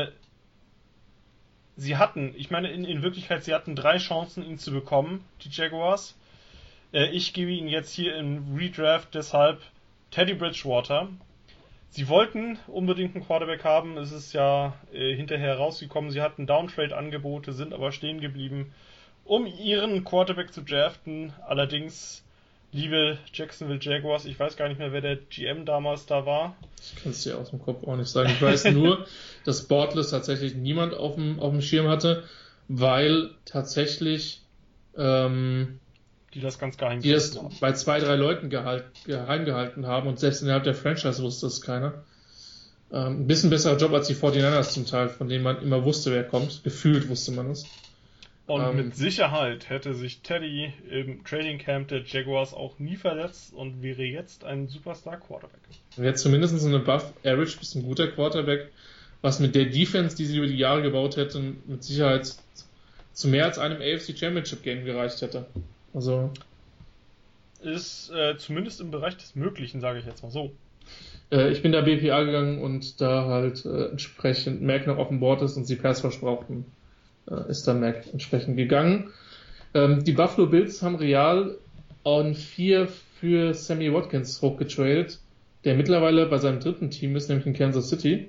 sie hatten, ich meine in Wirklichkeit, sie hatten 3 Chancen, ihn zu bekommen, die Jaguars. Ich gebe Ihnen jetzt hier im Redraft deshalb Teddy Bridgewater. Sie wollten unbedingt einen Quarterback haben, es ist ja hinterher rausgekommen, sie hatten Downtrade-Angebote, sind aber stehen geblieben, um ihren Quarterback zu draften. Allerdings, liebe Jacksonville Jaguars, ich weiß gar nicht mehr, wer der GM damals da war. Ich kann es dir aus dem Kopf auch nicht sagen. Ich weiß nur, dass Bortles tatsächlich niemand auf dem Schirm hatte, weil tatsächlich die das ganz geheim die das bei 2, 3 Leuten geheim gehalten haben und selbst innerhalb der Franchise wusste es keiner. Ein bisschen besserer Job als die 49ers zum Teil, von denen man immer wusste, wer kommt. Gefühlt wusste man es. Und mit Sicherheit hätte sich Teddy im Training Camp der Jaguars auch nie verletzt und wäre jetzt ein Superstar-Quarterback. Wäre zumindest ein Above Average bis ein guter Quarterback, was mit der Defense, die sie über die Jahre gebaut hätten, mit Sicherheit zu mehr als einem AFC Championship Game gereicht hätte. Also ist zumindest im Bereich des Möglichen, sage ich jetzt mal so. Ich bin da BPA gegangen und da halt entsprechend Mac noch auf dem Board ist und sie Pass versprauchten, ist dann Mac entsprechend gegangen. Die Buffalo Bills haben real an 4 für Sammy Watkins hochgetradet, der mittlerweile bei seinem dritten Team ist, nämlich in Kansas City.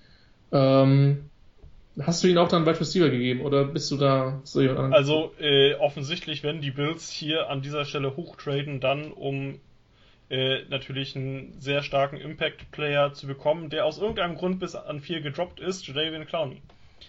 Hast du ihn auch dann Wide Receiver gegeben oder bist du da so jemand anderes? Also offensichtlich, wenn die Bills hier an dieser Stelle hochtraden, dann um natürlich einen sehr starken Impact-Player zu bekommen, der aus irgendeinem Grund bis an 4 gedroppt ist, Jadeveon Clowney.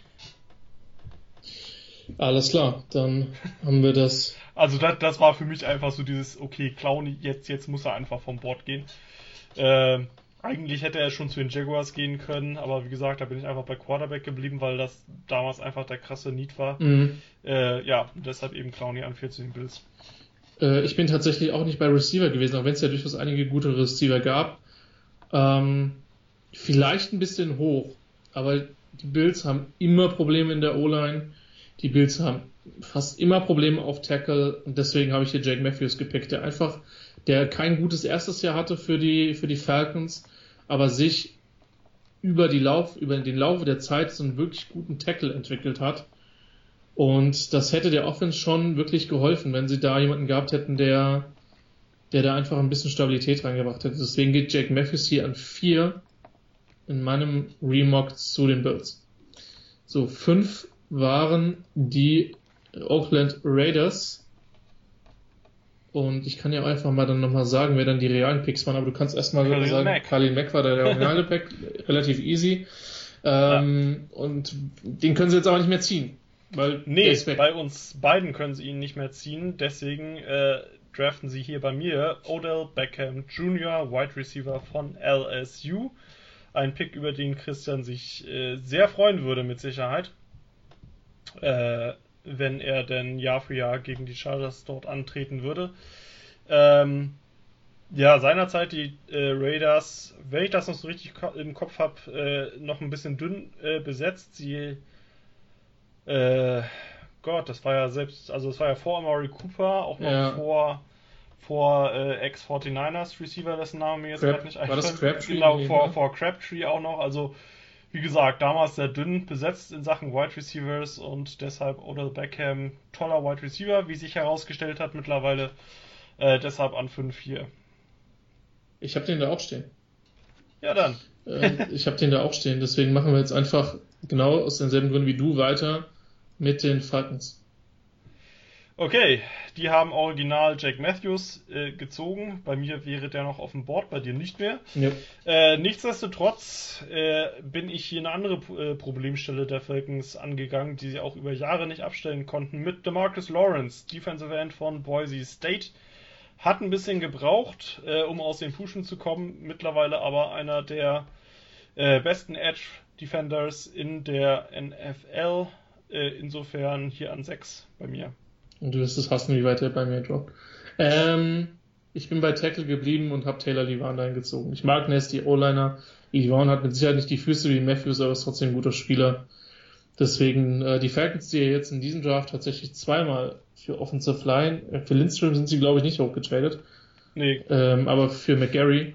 Alles klar, dann haben wir das. Also das war für mich einfach so dieses, okay, Clowney, jetzt muss er einfach vom Board gehen. Eigentlich hätte er schon zu den Jaguars gehen können, aber wie gesagt, da bin ich einfach bei Quarterback geblieben, weil das damals einfach der krasse Need war. Deshalb eben Clowney an 4 zu den Bills. Ich bin tatsächlich auch nicht bei Receiver gewesen, auch wenn es ja durchaus einige gute Receiver gab. Vielleicht ein bisschen hoch, aber die Bills haben immer Probleme in der O-Line. Die Bills haben fast immer Probleme auf Tackle. Und deswegen habe ich hier Jake Matthews gepickt, der kein gutes erstes Jahr hatte für die Falcons, aber sich über den Laufe der Zeit so einen wirklich guten Tackle entwickelt hat. Und das hätte der Offense schon wirklich geholfen, wenn sie da jemanden gehabt hätten, der da einfach ein bisschen Stabilität reingebracht hätte. Deswegen geht Jake Matthews hier an 4 in meinem Remock zu den Bills. So, 5 waren die Oakland Raiders. Und ich kann ja einfach mal dann nochmal sagen, wer dann die realen Picks waren, aber du kannst erstmal sagen, Khalil Mack war der originale Pick, relativ easy. Und den können sie jetzt aber nicht mehr ziehen. Weil bei uns beiden können sie ihn nicht mehr ziehen, deswegen draften sie hier bei mir Odell Beckham Jr., Wide Receiver von LSU. Ein Pick, über den Christian sich sehr freuen würde mit Sicherheit, wenn er denn Jahr für Jahr gegen die Chargers dort antreten würde. Seinerzeit die Raiders, wenn ich das noch so richtig im Kopf habe, noch ein bisschen dünn besetzt. Das war ja vor Amari Cooper, auch noch vor Ex-49ers Receiver, dessen Name mir jetzt gerade nicht einfällt. War das Crabtree? Genau, vor Crabtree auch noch. Also, wie gesagt, damals sehr dünn besetzt in Sachen Wide Receivers und deshalb Odell Beckham, toller Wide Receiver, wie sich herausgestellt hat mittlerweile. Deshalb an 5-4. Ich habe den da auch stehen. Ja, dann. Ich habe den da auch stehen, deswegen machen wir jetzt einfach genau aus denselben Gründen wie du weiter mit den Falcons. Okay, die haben original Jake Matthews gezogen. Bei mir wäre der noch auf dem Board, bei dir nicht mehr. Ja. Nichtsdestotrotz bin ich hier eine andere Problemstelle der Falcons angegangen, die sie auch über Jahre nicht abstellen konnten, mit DeMarcus Lawrence, Defensive End von Boise State. Hat ein bisschen gebraucht, um aus den Puschen zu kommen, mittlerweile aber einer der besten Edge-Defenders in der NFL. Insofern hier an 6 bei mir. Und du wirst es hassen, wie weit er bei mir droppt. Ich bin bei Tackle geblieben und habe Taylor Lewan eingezogen. Ich mag Nasty O-Liner. Lewan hat mit Sicherheit nicht die Füße wie Matthews, aber ist trotzdem ein guter Spieler. Deswegen die Falcons, die jetzt in diesem Draft tatsächlich zweimal für Offensive Line, für Lindstrom sind sie, glaube ich, nicht hochgetradet. Nee. Aber für McGarry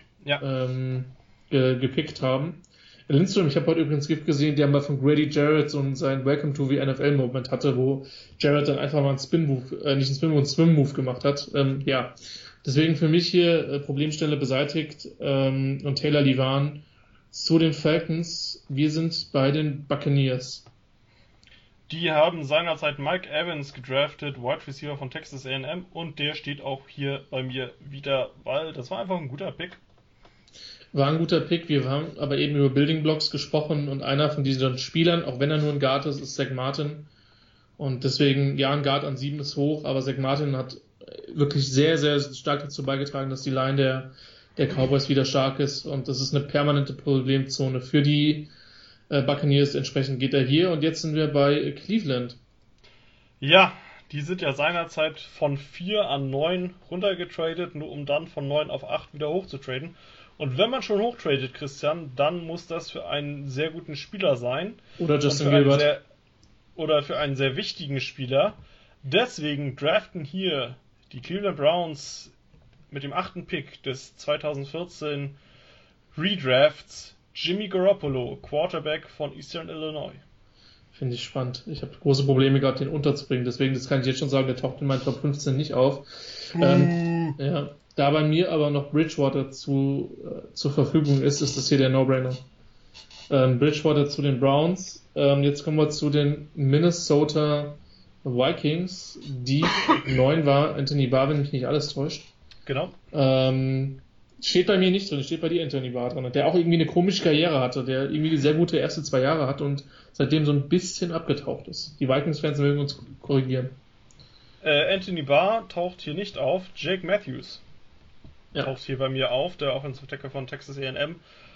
gepickt haben. Lindstrom, ich habe heute übrigens GIF gesehen, der mal von Grady Jarrett so sein Welcome to the NFL-Moment hatte, wo Jarrett dann einfach mal einen einen Swim-Move gemacht hat. Deswegen für mich hier Problemstelle beseitigt und Taylor Lewan zu den Falcons. Wir sind bei den Buccaneers. Die haben seinerzeit Mike Evans gedraftet, Wide Receiver von Texas A&M, und der steht auch hier bei mir wieder, weil das war einfach ein guter Pick. War ein guter Pick. Wir haben aber eben über Building Blocks gesprochen und einer von diesen Spielern, auch wenn er nur ein Guard ist Zach Martin. Und deswegen, ja, ein Guard an 7 ist hoch, aber Zach Martin hat wirklich sehr, sehr stark dazu beigetragen, dass die Line der Cowboys wieder stark ist. Und das ist eine permanente Problemzone für die Buccaneers. Entsprechend geht er hier. Und jetzt sind wir bei Cleveland. Ja, die sind ja seinerzeit von 4 an 9 runtergetradet, nur um dann von 9 auf 8 wieder hochzutraden. Und wenn man schon hochtradet, Christian, dann muss das für einen sehr guten Spieler sein. Oder Justin Gilbert. Oder für einen sehr wichtigen Spieler. Deswegen draften hier die Cleveland Browns mit dem 8. Pick des 2014 Redrafts Jimmy Garoppolo, Quarterback von Eastern Illinois. Finde ich spannend. Ich habe große Probleme gehabt, den unterzubringen. Deswegen, das kann ich jetzt schon sagen, der taucht in meinen Top 15 nicht auf. Da bei mir aber noch Bridgewater zur Verfügung ist das hier der No-Brainer. Bridgewater zu den Browns. Jetzt kommen wir zu den Minnesota Vikings. Die 9 war Anthony Barr, wenn mich nicht alles täuscht. Genau. Steht bei mir nicht drin, steht bei dir Anthony Barr drin, der auch irgendwie eine komische Karriere hatte, der irgendwie sehr gute erste 2 Jahre hat und seitdem so ein bisschen abgetaucht ist. Die Vikings-Fans mögen uns korrigieren. Anthony Barr taucht hier nicht auf, Jake Matthews taucht hier bei mir auf, der Offensive Tackle von Texas A&M.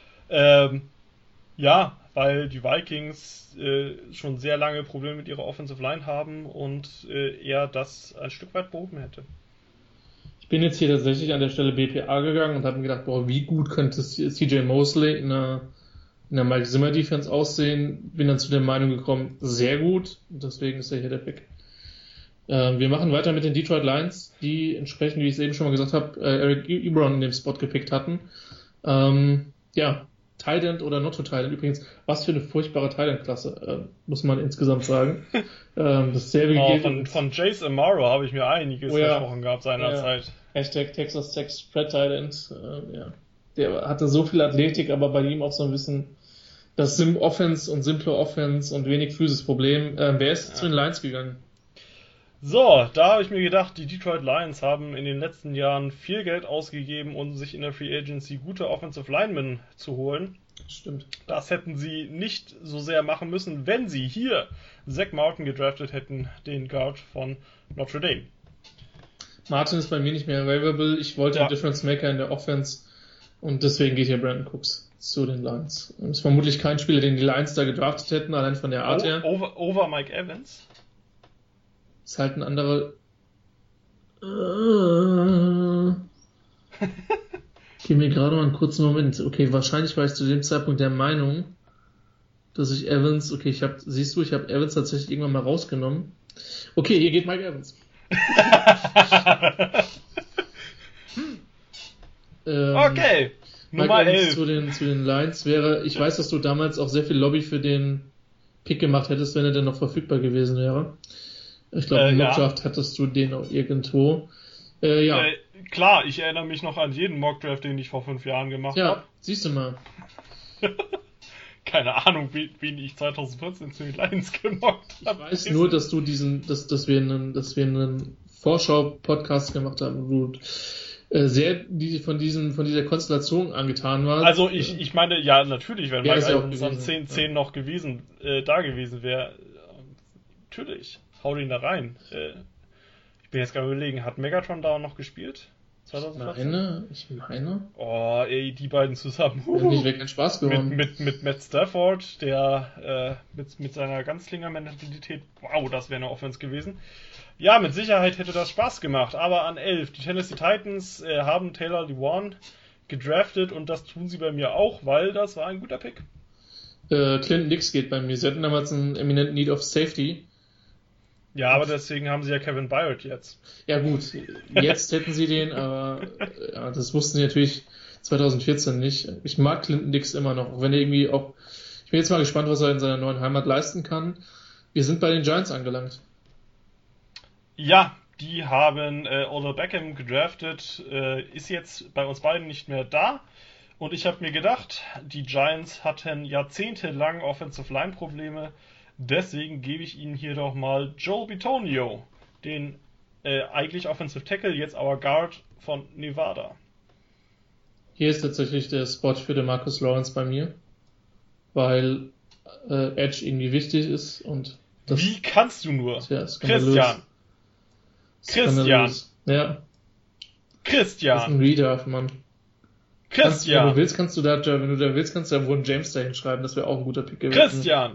Weil die Vikings schon sehr lange Probleme mit ihrer Offensive Line haben und er das ein Stück weit behoben hätte. Ich bin jetzt hier tatsächlich an der Stelle BPA gegangen und habe mir gedacht, wie gut könnte CJ Mosley in einer in der Mike Zimmer Defense aussehen. Bin dann zu der Meinung gekommen, sehr gut. Und deswegen ist er hier der Pick. Wir machen weiter mit den Detroit Lions, die entsprechend, wie ich es eben schon mal gesagt habe, Eric Ebron in dem Spot gepickt hatten. Tight End oder Not to Tight End. Übrigens, was für eine furchtbare Tight End-Klasse, muss man insgesamt sagen. Dasselbe gilt. Von Jace Amaro habe ich mir einiges versprochen gehabt seinerzeit. Hashtag Texas Tech Spread Tight End. Der hatte so viel Athletik, aber bei ihm auch so ein bisschen das Offense und simple Offense und wenig Physis-Problem. Wer ist zu den Lions gegangen? So, da habe ich mir gedacht, die Detroit Lions haben in den letzten Jahren viel Geld ausgegeben, um sich in der Free Agency gute Offensive Linemen zu holen. Stimmt. Das hätten sie nicht so sehr machen müssen, wenn sie hier Zach Martin gedraftet hätten, den Guard von Notre Dame. Martin ist bei mir nicht mehr available. Ich wollte einen Difference Maker in der Offense und deswegen geht hier Brandon Cooks zu den Lions. Und ist vermutlich kein Spieler, den die Lions da gedraftet hätten, allein von der Art her. Over Mike Evans? Ist halt ein anderer. Gib mir gerade mal einen kurzen Moment. Okay, wahrscheinlich war ich zu dem Zeitpunkt der Meinung, dass ich Evans. Okay, ich habe Evans tatsächlich irgendwann mal rausgenommen. Okay, hier geht Mike Evans. Okay. Nummer 11. Zu den Lions wäre. Ich weiß, dass du damals auch sehr viel Lobby für den Pick gemacht hättest, wenn er denn noch verfügbar gewesen wäre. Ich glaube, im Mockdraft hattest du den auch irgendwo. Klar, ich erinnere mich noch an jeden Mockdraft, den ich vor 5 Jahren gemacht habe. Ja, siehst du mal. Keine Ahnung, wen ich 2014 zu den Lions gemockt habe. Ich weiß nur, dass du dass wir einen Vorschau-Podcast gemacht haben, wo du sehr von dieser Konstellation angetan warst. Also ich meine, ja, natürlich, wenn Mike Evans an 10 noch da gewesen wäre, natürlich. Hau den da rein. Ich bin jetzt gerade überlegen, hat Megatron da noch gespielt? 2014? Ich meine. Oh, ey, die beiden zusammen. Nicht wirklich Spaß geworden. Mit Matt Stafford, der mit seiner Ganzlinger-Mentalität, wow, das wäre eine Offense gewesen. Ja, mit Sicherheit hätte das Spaß gemacht, aber an 11. Die Tennessee Titans haben Taylor Lewan gedraftet und das tun sie bei mir auch, weil das war ein guter Pick. Clinton Dix geht bei mir. Sie hatten damals einen eminenten Need of Safety. Ja, aber deswegen haben sie ja Kevin Byard jetzt. Ja gut, jetzt hätten sie den, aber das wussten sie natürlich 2014 nicht. Ich mag Clinton Dix immer noch, auch wenn er irgendwie auch... Ich bin jetzt mal gespannt, was er in seiner neuen Heimat leisten kann. Wir sind bei den Giants angelangt. Ja, die haben Odell Beckham gedraftet, ist jetzt bei uns beiden nicht mehr da. Und ich habe mir gedacht, die Giants hatten jahrzehntelang Offensive Line Probleme. Deswegen gebe ich Ihnen hier doch mal Joel Bitonio, den eigentlich Offensive Tackle, jetzt aber Guard von Nevada. Hier ist tatsächlich der Spot für DeMarcus Lawrence bei mir, weil Edge irgendwie wichtig ist und das... Wie kannst du nur? Ja, Christian! Ja. Christian! Das ist ein Reader, Mann. Christian! Wenn du willst, kannst du da Ron James dahin schreiben, das wäre auch ein guter Pick gewesen. Christian!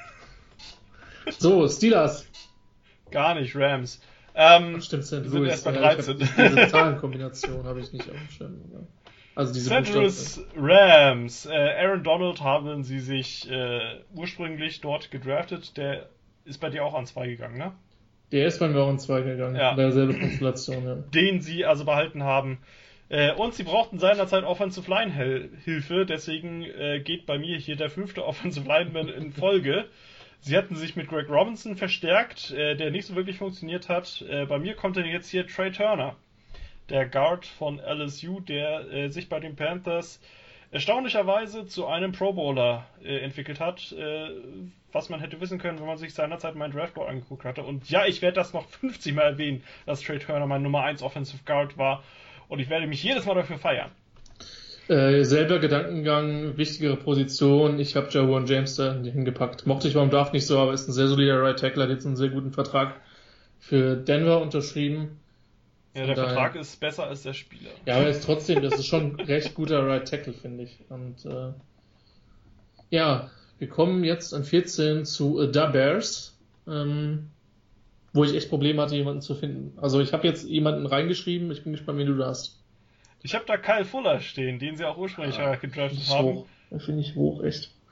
So, Steelers. Gar nicht, Rams. Stimmt, St. Wir sind Louis. erst bei 13. Diese Zahlenkombination habe ich nicht auf dem Schirm. Also diese St. Louis Rams. Aaron Donald haben sie sich ursprünglich dort gedraftet. Der ist bei dir auch an 2 gegangen, ne? Der ist bei mir auch an 2 gegangen. Ja. Bei derselben Konstellation, ja. Den sie also behalten haben. Und sie brauchten seinerzeit Offensive Line Hilfe. Deswegen geht bei mir hier der 5. Offensive Lineman in Folge. Sie hatten sich mit Greg Robinson verstärkt, der nicht so wirklich funktioniert hat. Bei mir kommt dann jetzt hier Trey Turner, der Guard von LSU, der sich bei den Panthers erstaunlicherweise zu einem Pro Bowler entwickelt hat, was man hätte wissen können, wenn man sich seinerzeit meinen Draftboard angeguckt hatte. Und ja, ich werde das noch 50 Mal erwähnen, dass Trey Turner mein Nummer 1 Offensive Guard war und ich werde mich jedes Mal dafür feiern. Selber Gedankengang, wichtigere Position. Ich habe Jawan James da hingepackt. Mochte ich beim Draft nicht so, aber ist ein sehr solider Right Tackler, hat jetzt einen sehr guten Vertrag für Denver unterschrieben. Ja, der Vertrag ist besser als der Spieler. Ja, aber ist trotzdem, das ist schon ein recht guter Right Tackle, finde ich. Und wir kommen jetzt an 14 zu Da Bears, wo ich echt Probleme hatte, jemanden zu finden. Also ich habe jetzt jemanden reingeschrieben, ich bin gespannt, wen du da hast. Ich habe da Kyle Fuller stehen, den sie auch ursprünglich gedraftet haben. Finde ich hoch, echt.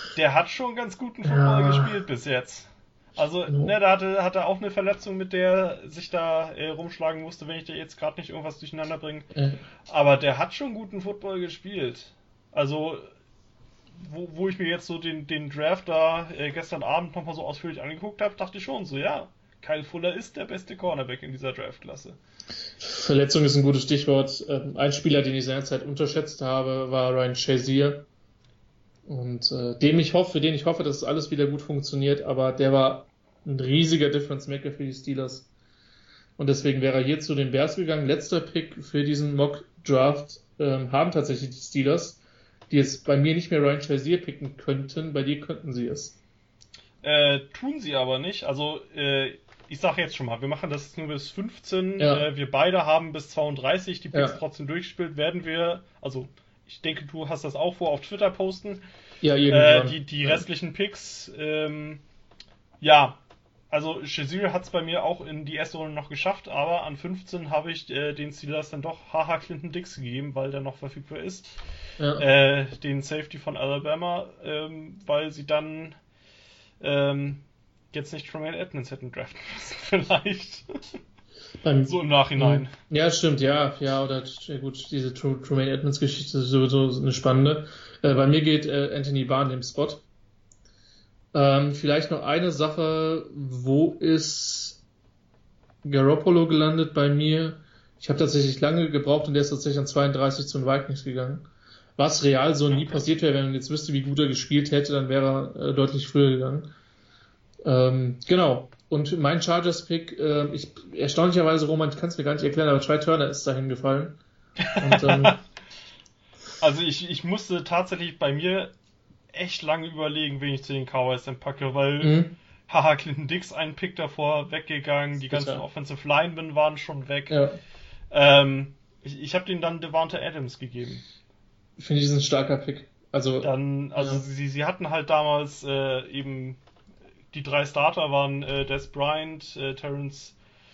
der hat schon ganz guten Football gespielt bis jetzt. Also, da hat er auch eine Verletzung, mit der sich da rumschlagen musste, wenn ich da jetzt gerade nicht irgendwas durcheinander bringe. Aber der hat schon guten Football gespielt. Also, wo ich mir jetzt so den Draft da gestern Abend nochmal so ausführlich angeguckt habe, dachte ich schon so, ja, Kyle Fuller ist der beste Cornerback in dieser Draftklasse. Verletzung ist ein gutes Stichwort. Ein Spieler, den ich seinerzeit unterschätzt habe, war Ryan Shazier. Und für den ich hoffe, dass alles wieder gut funktioniert, aber der war ein riesiger Difference-Maker für die Steelers. Und deswegen wäre er hier zu den Bears gegangen. Letzter Pick für diesen Mock-Draft haben tatsächlich die Steelers, die jetzt bei mir nicht mehr Ryan Shazier picken könnten, bei dir könnten sie es. Tun sie aber nicht. Also, ich sage jetzt schon mal, wir machen das nur bis 15. Ja. Wir beide haben bis 32 die Picks trotzdem durchgespielt. Werden wir, also ich denke, du hast das auch vor, auf Twitter posten. Ja, irgendwann. Die restlichen Picks, also Shazier hat es bei mir auch in die erste Runde noch geschafft, aber an 15 habe ich den Steelers dann doch HH Clinton Dix gegeben, weil der noch verfügbar ist. Ja. Den Safety von Alabama, weil sie dann jetzt nicht Tremaine Edmonds hätten draften müssen, vielleicht. So im Nachhinein. Ja, stimmt, ja, oder gut, diese Tremaine Edmonds-Geschichte ist sowieso eine spannende. Bei mir geht Anthony Barr in dem Spot. Vielleicht noch eine Sache, wo ist Garoppolo gelandet bei mir? Ich habe tatsächlich lange gebraucht und der ist tatsächlich an 32 zu den Vikings gegangen. Was real so nie passiert wäre, wenn man jetzt wüsste, wie gut er gespielt hätte, dann wäre er deutlich früher gegangen. Genau. Und mein Chargers-Pick, erstaunlicherweise, Roman, ich kann es mir gar nicht erklären, aber Try Turner ist dahin gefallen. Und, also ich musste tatsächlich bei mir echt lange überlegen, wen ich zu den Cowboys dann packe, weil Clinton Dix einen Pick davor weggegangen, die ganzen Offensive Linemen waren schon weg. Ja. Ich habe denen dann Devonta Adams gegeben. Finde ich, ist ein starker Pick. Sie hatten halt damals eben die 3 Starter waren Des Bryant, Terrence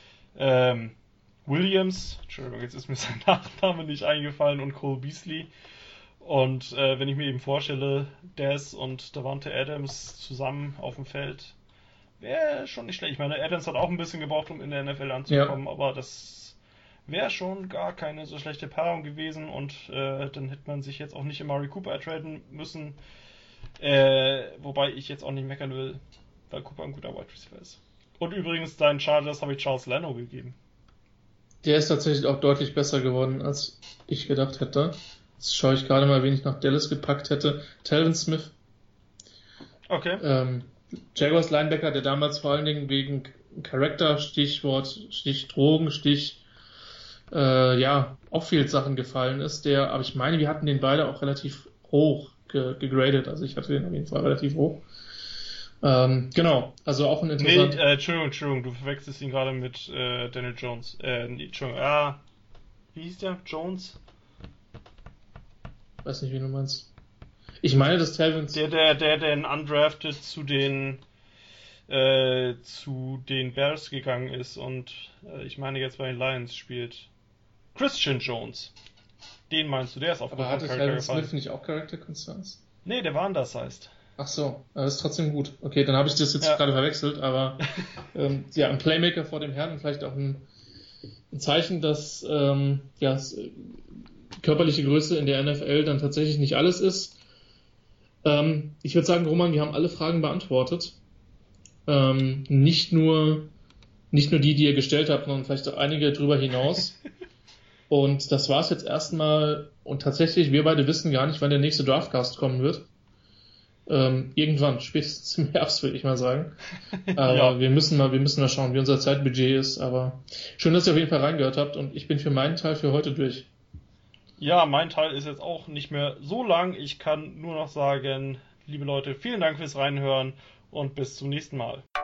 Williams, Entschuldigung, jetzt ist mir sein Nachname nicht eingefallen, und Cole Beasley. Und wenn ich mir eben vorstelle, Des und Davante Adams zusammen auf dem Feld, wäre schon nicht schlecht. Ich meine, Adams hat auch ein bisschen gebraucht, um in der NFL anzukommen, aber das wäre schon gar keine so schlechte Paarung gewesen, und dann hätte man sich jetzt auch nicht Amari Cooper ertraden müssen, wobei ich jetzt auch nicht meckern will, weil Cooper ein guter Wide Receiver ist. Und übrigens, deinen Chargers habe ich Charles Leno gegeben. Der ist tatsächlich auch deutlich besser geworden, als ich gedacht hätte. Jetzt schaue ich gerade mal, wen ich nach Dallas gepackt hätte. Telvin Smith. Okay. Jaguars Linebacker, der damals vor allen Dingen wegen Charakter, Stichwort, Stich Drogen, Stich Off-Field-Sachen gefallen ist. Aber ich meine, wir hatten den beide auch relativ hoch gegradet. Also ich hatte den auf jeden Fall relativ hoch. Genau, also auch ein interessanter... Nee, Entschuldigung, du verwechselst ihn gerade mit Daniel Jones. Wie hieß der? Jones? Weiß nicht, wie du meinst. Ich meine, dass Telvin... Der undrafted zu den Bears gegangen ist und ich meine jetzt bei den Lions spielt. Christian Jones. Den meinst du, der ist auf Aber hatte Telvin Smith nicht auch Character Concerns? Nee, der war undersized. Ach so, das ist trotzdem gut. Okay, dann habe ich das jetzt gerade verwechselt, aber ein Playmaker vor dem Herrn und vielleicht auch ein Zeichen, dass körperliche Größe in der NFL dann tatsächlich nicht alles ist. Ich würde sagen, Roman, wir haben alle Fragen beantwortet. Nicht nur die ihr gestellt habt, sondern vielleicht auch einige drüber hinaus. Und das war's jetzt erstmal. Und tatsächlich, wir beide wissen gar nicht, wann der nächste Draftcast kommen wird. Irgendwann, spätestens im Herbst, würde ich mal sagen. Aber wir müssen mal schauen, wie unser Zeitbudget ist. Aber schön, dass ihr auf jeden Fall reingehört habt, und ich bin für meinen Teil für heute durch. Ja, mein Teil ist jetzt auch nicht mehr so lang. Ich kann nur noch sagen, liebe Leute, vielen Dank fürs Reinhören und bis zum nächsten Mal.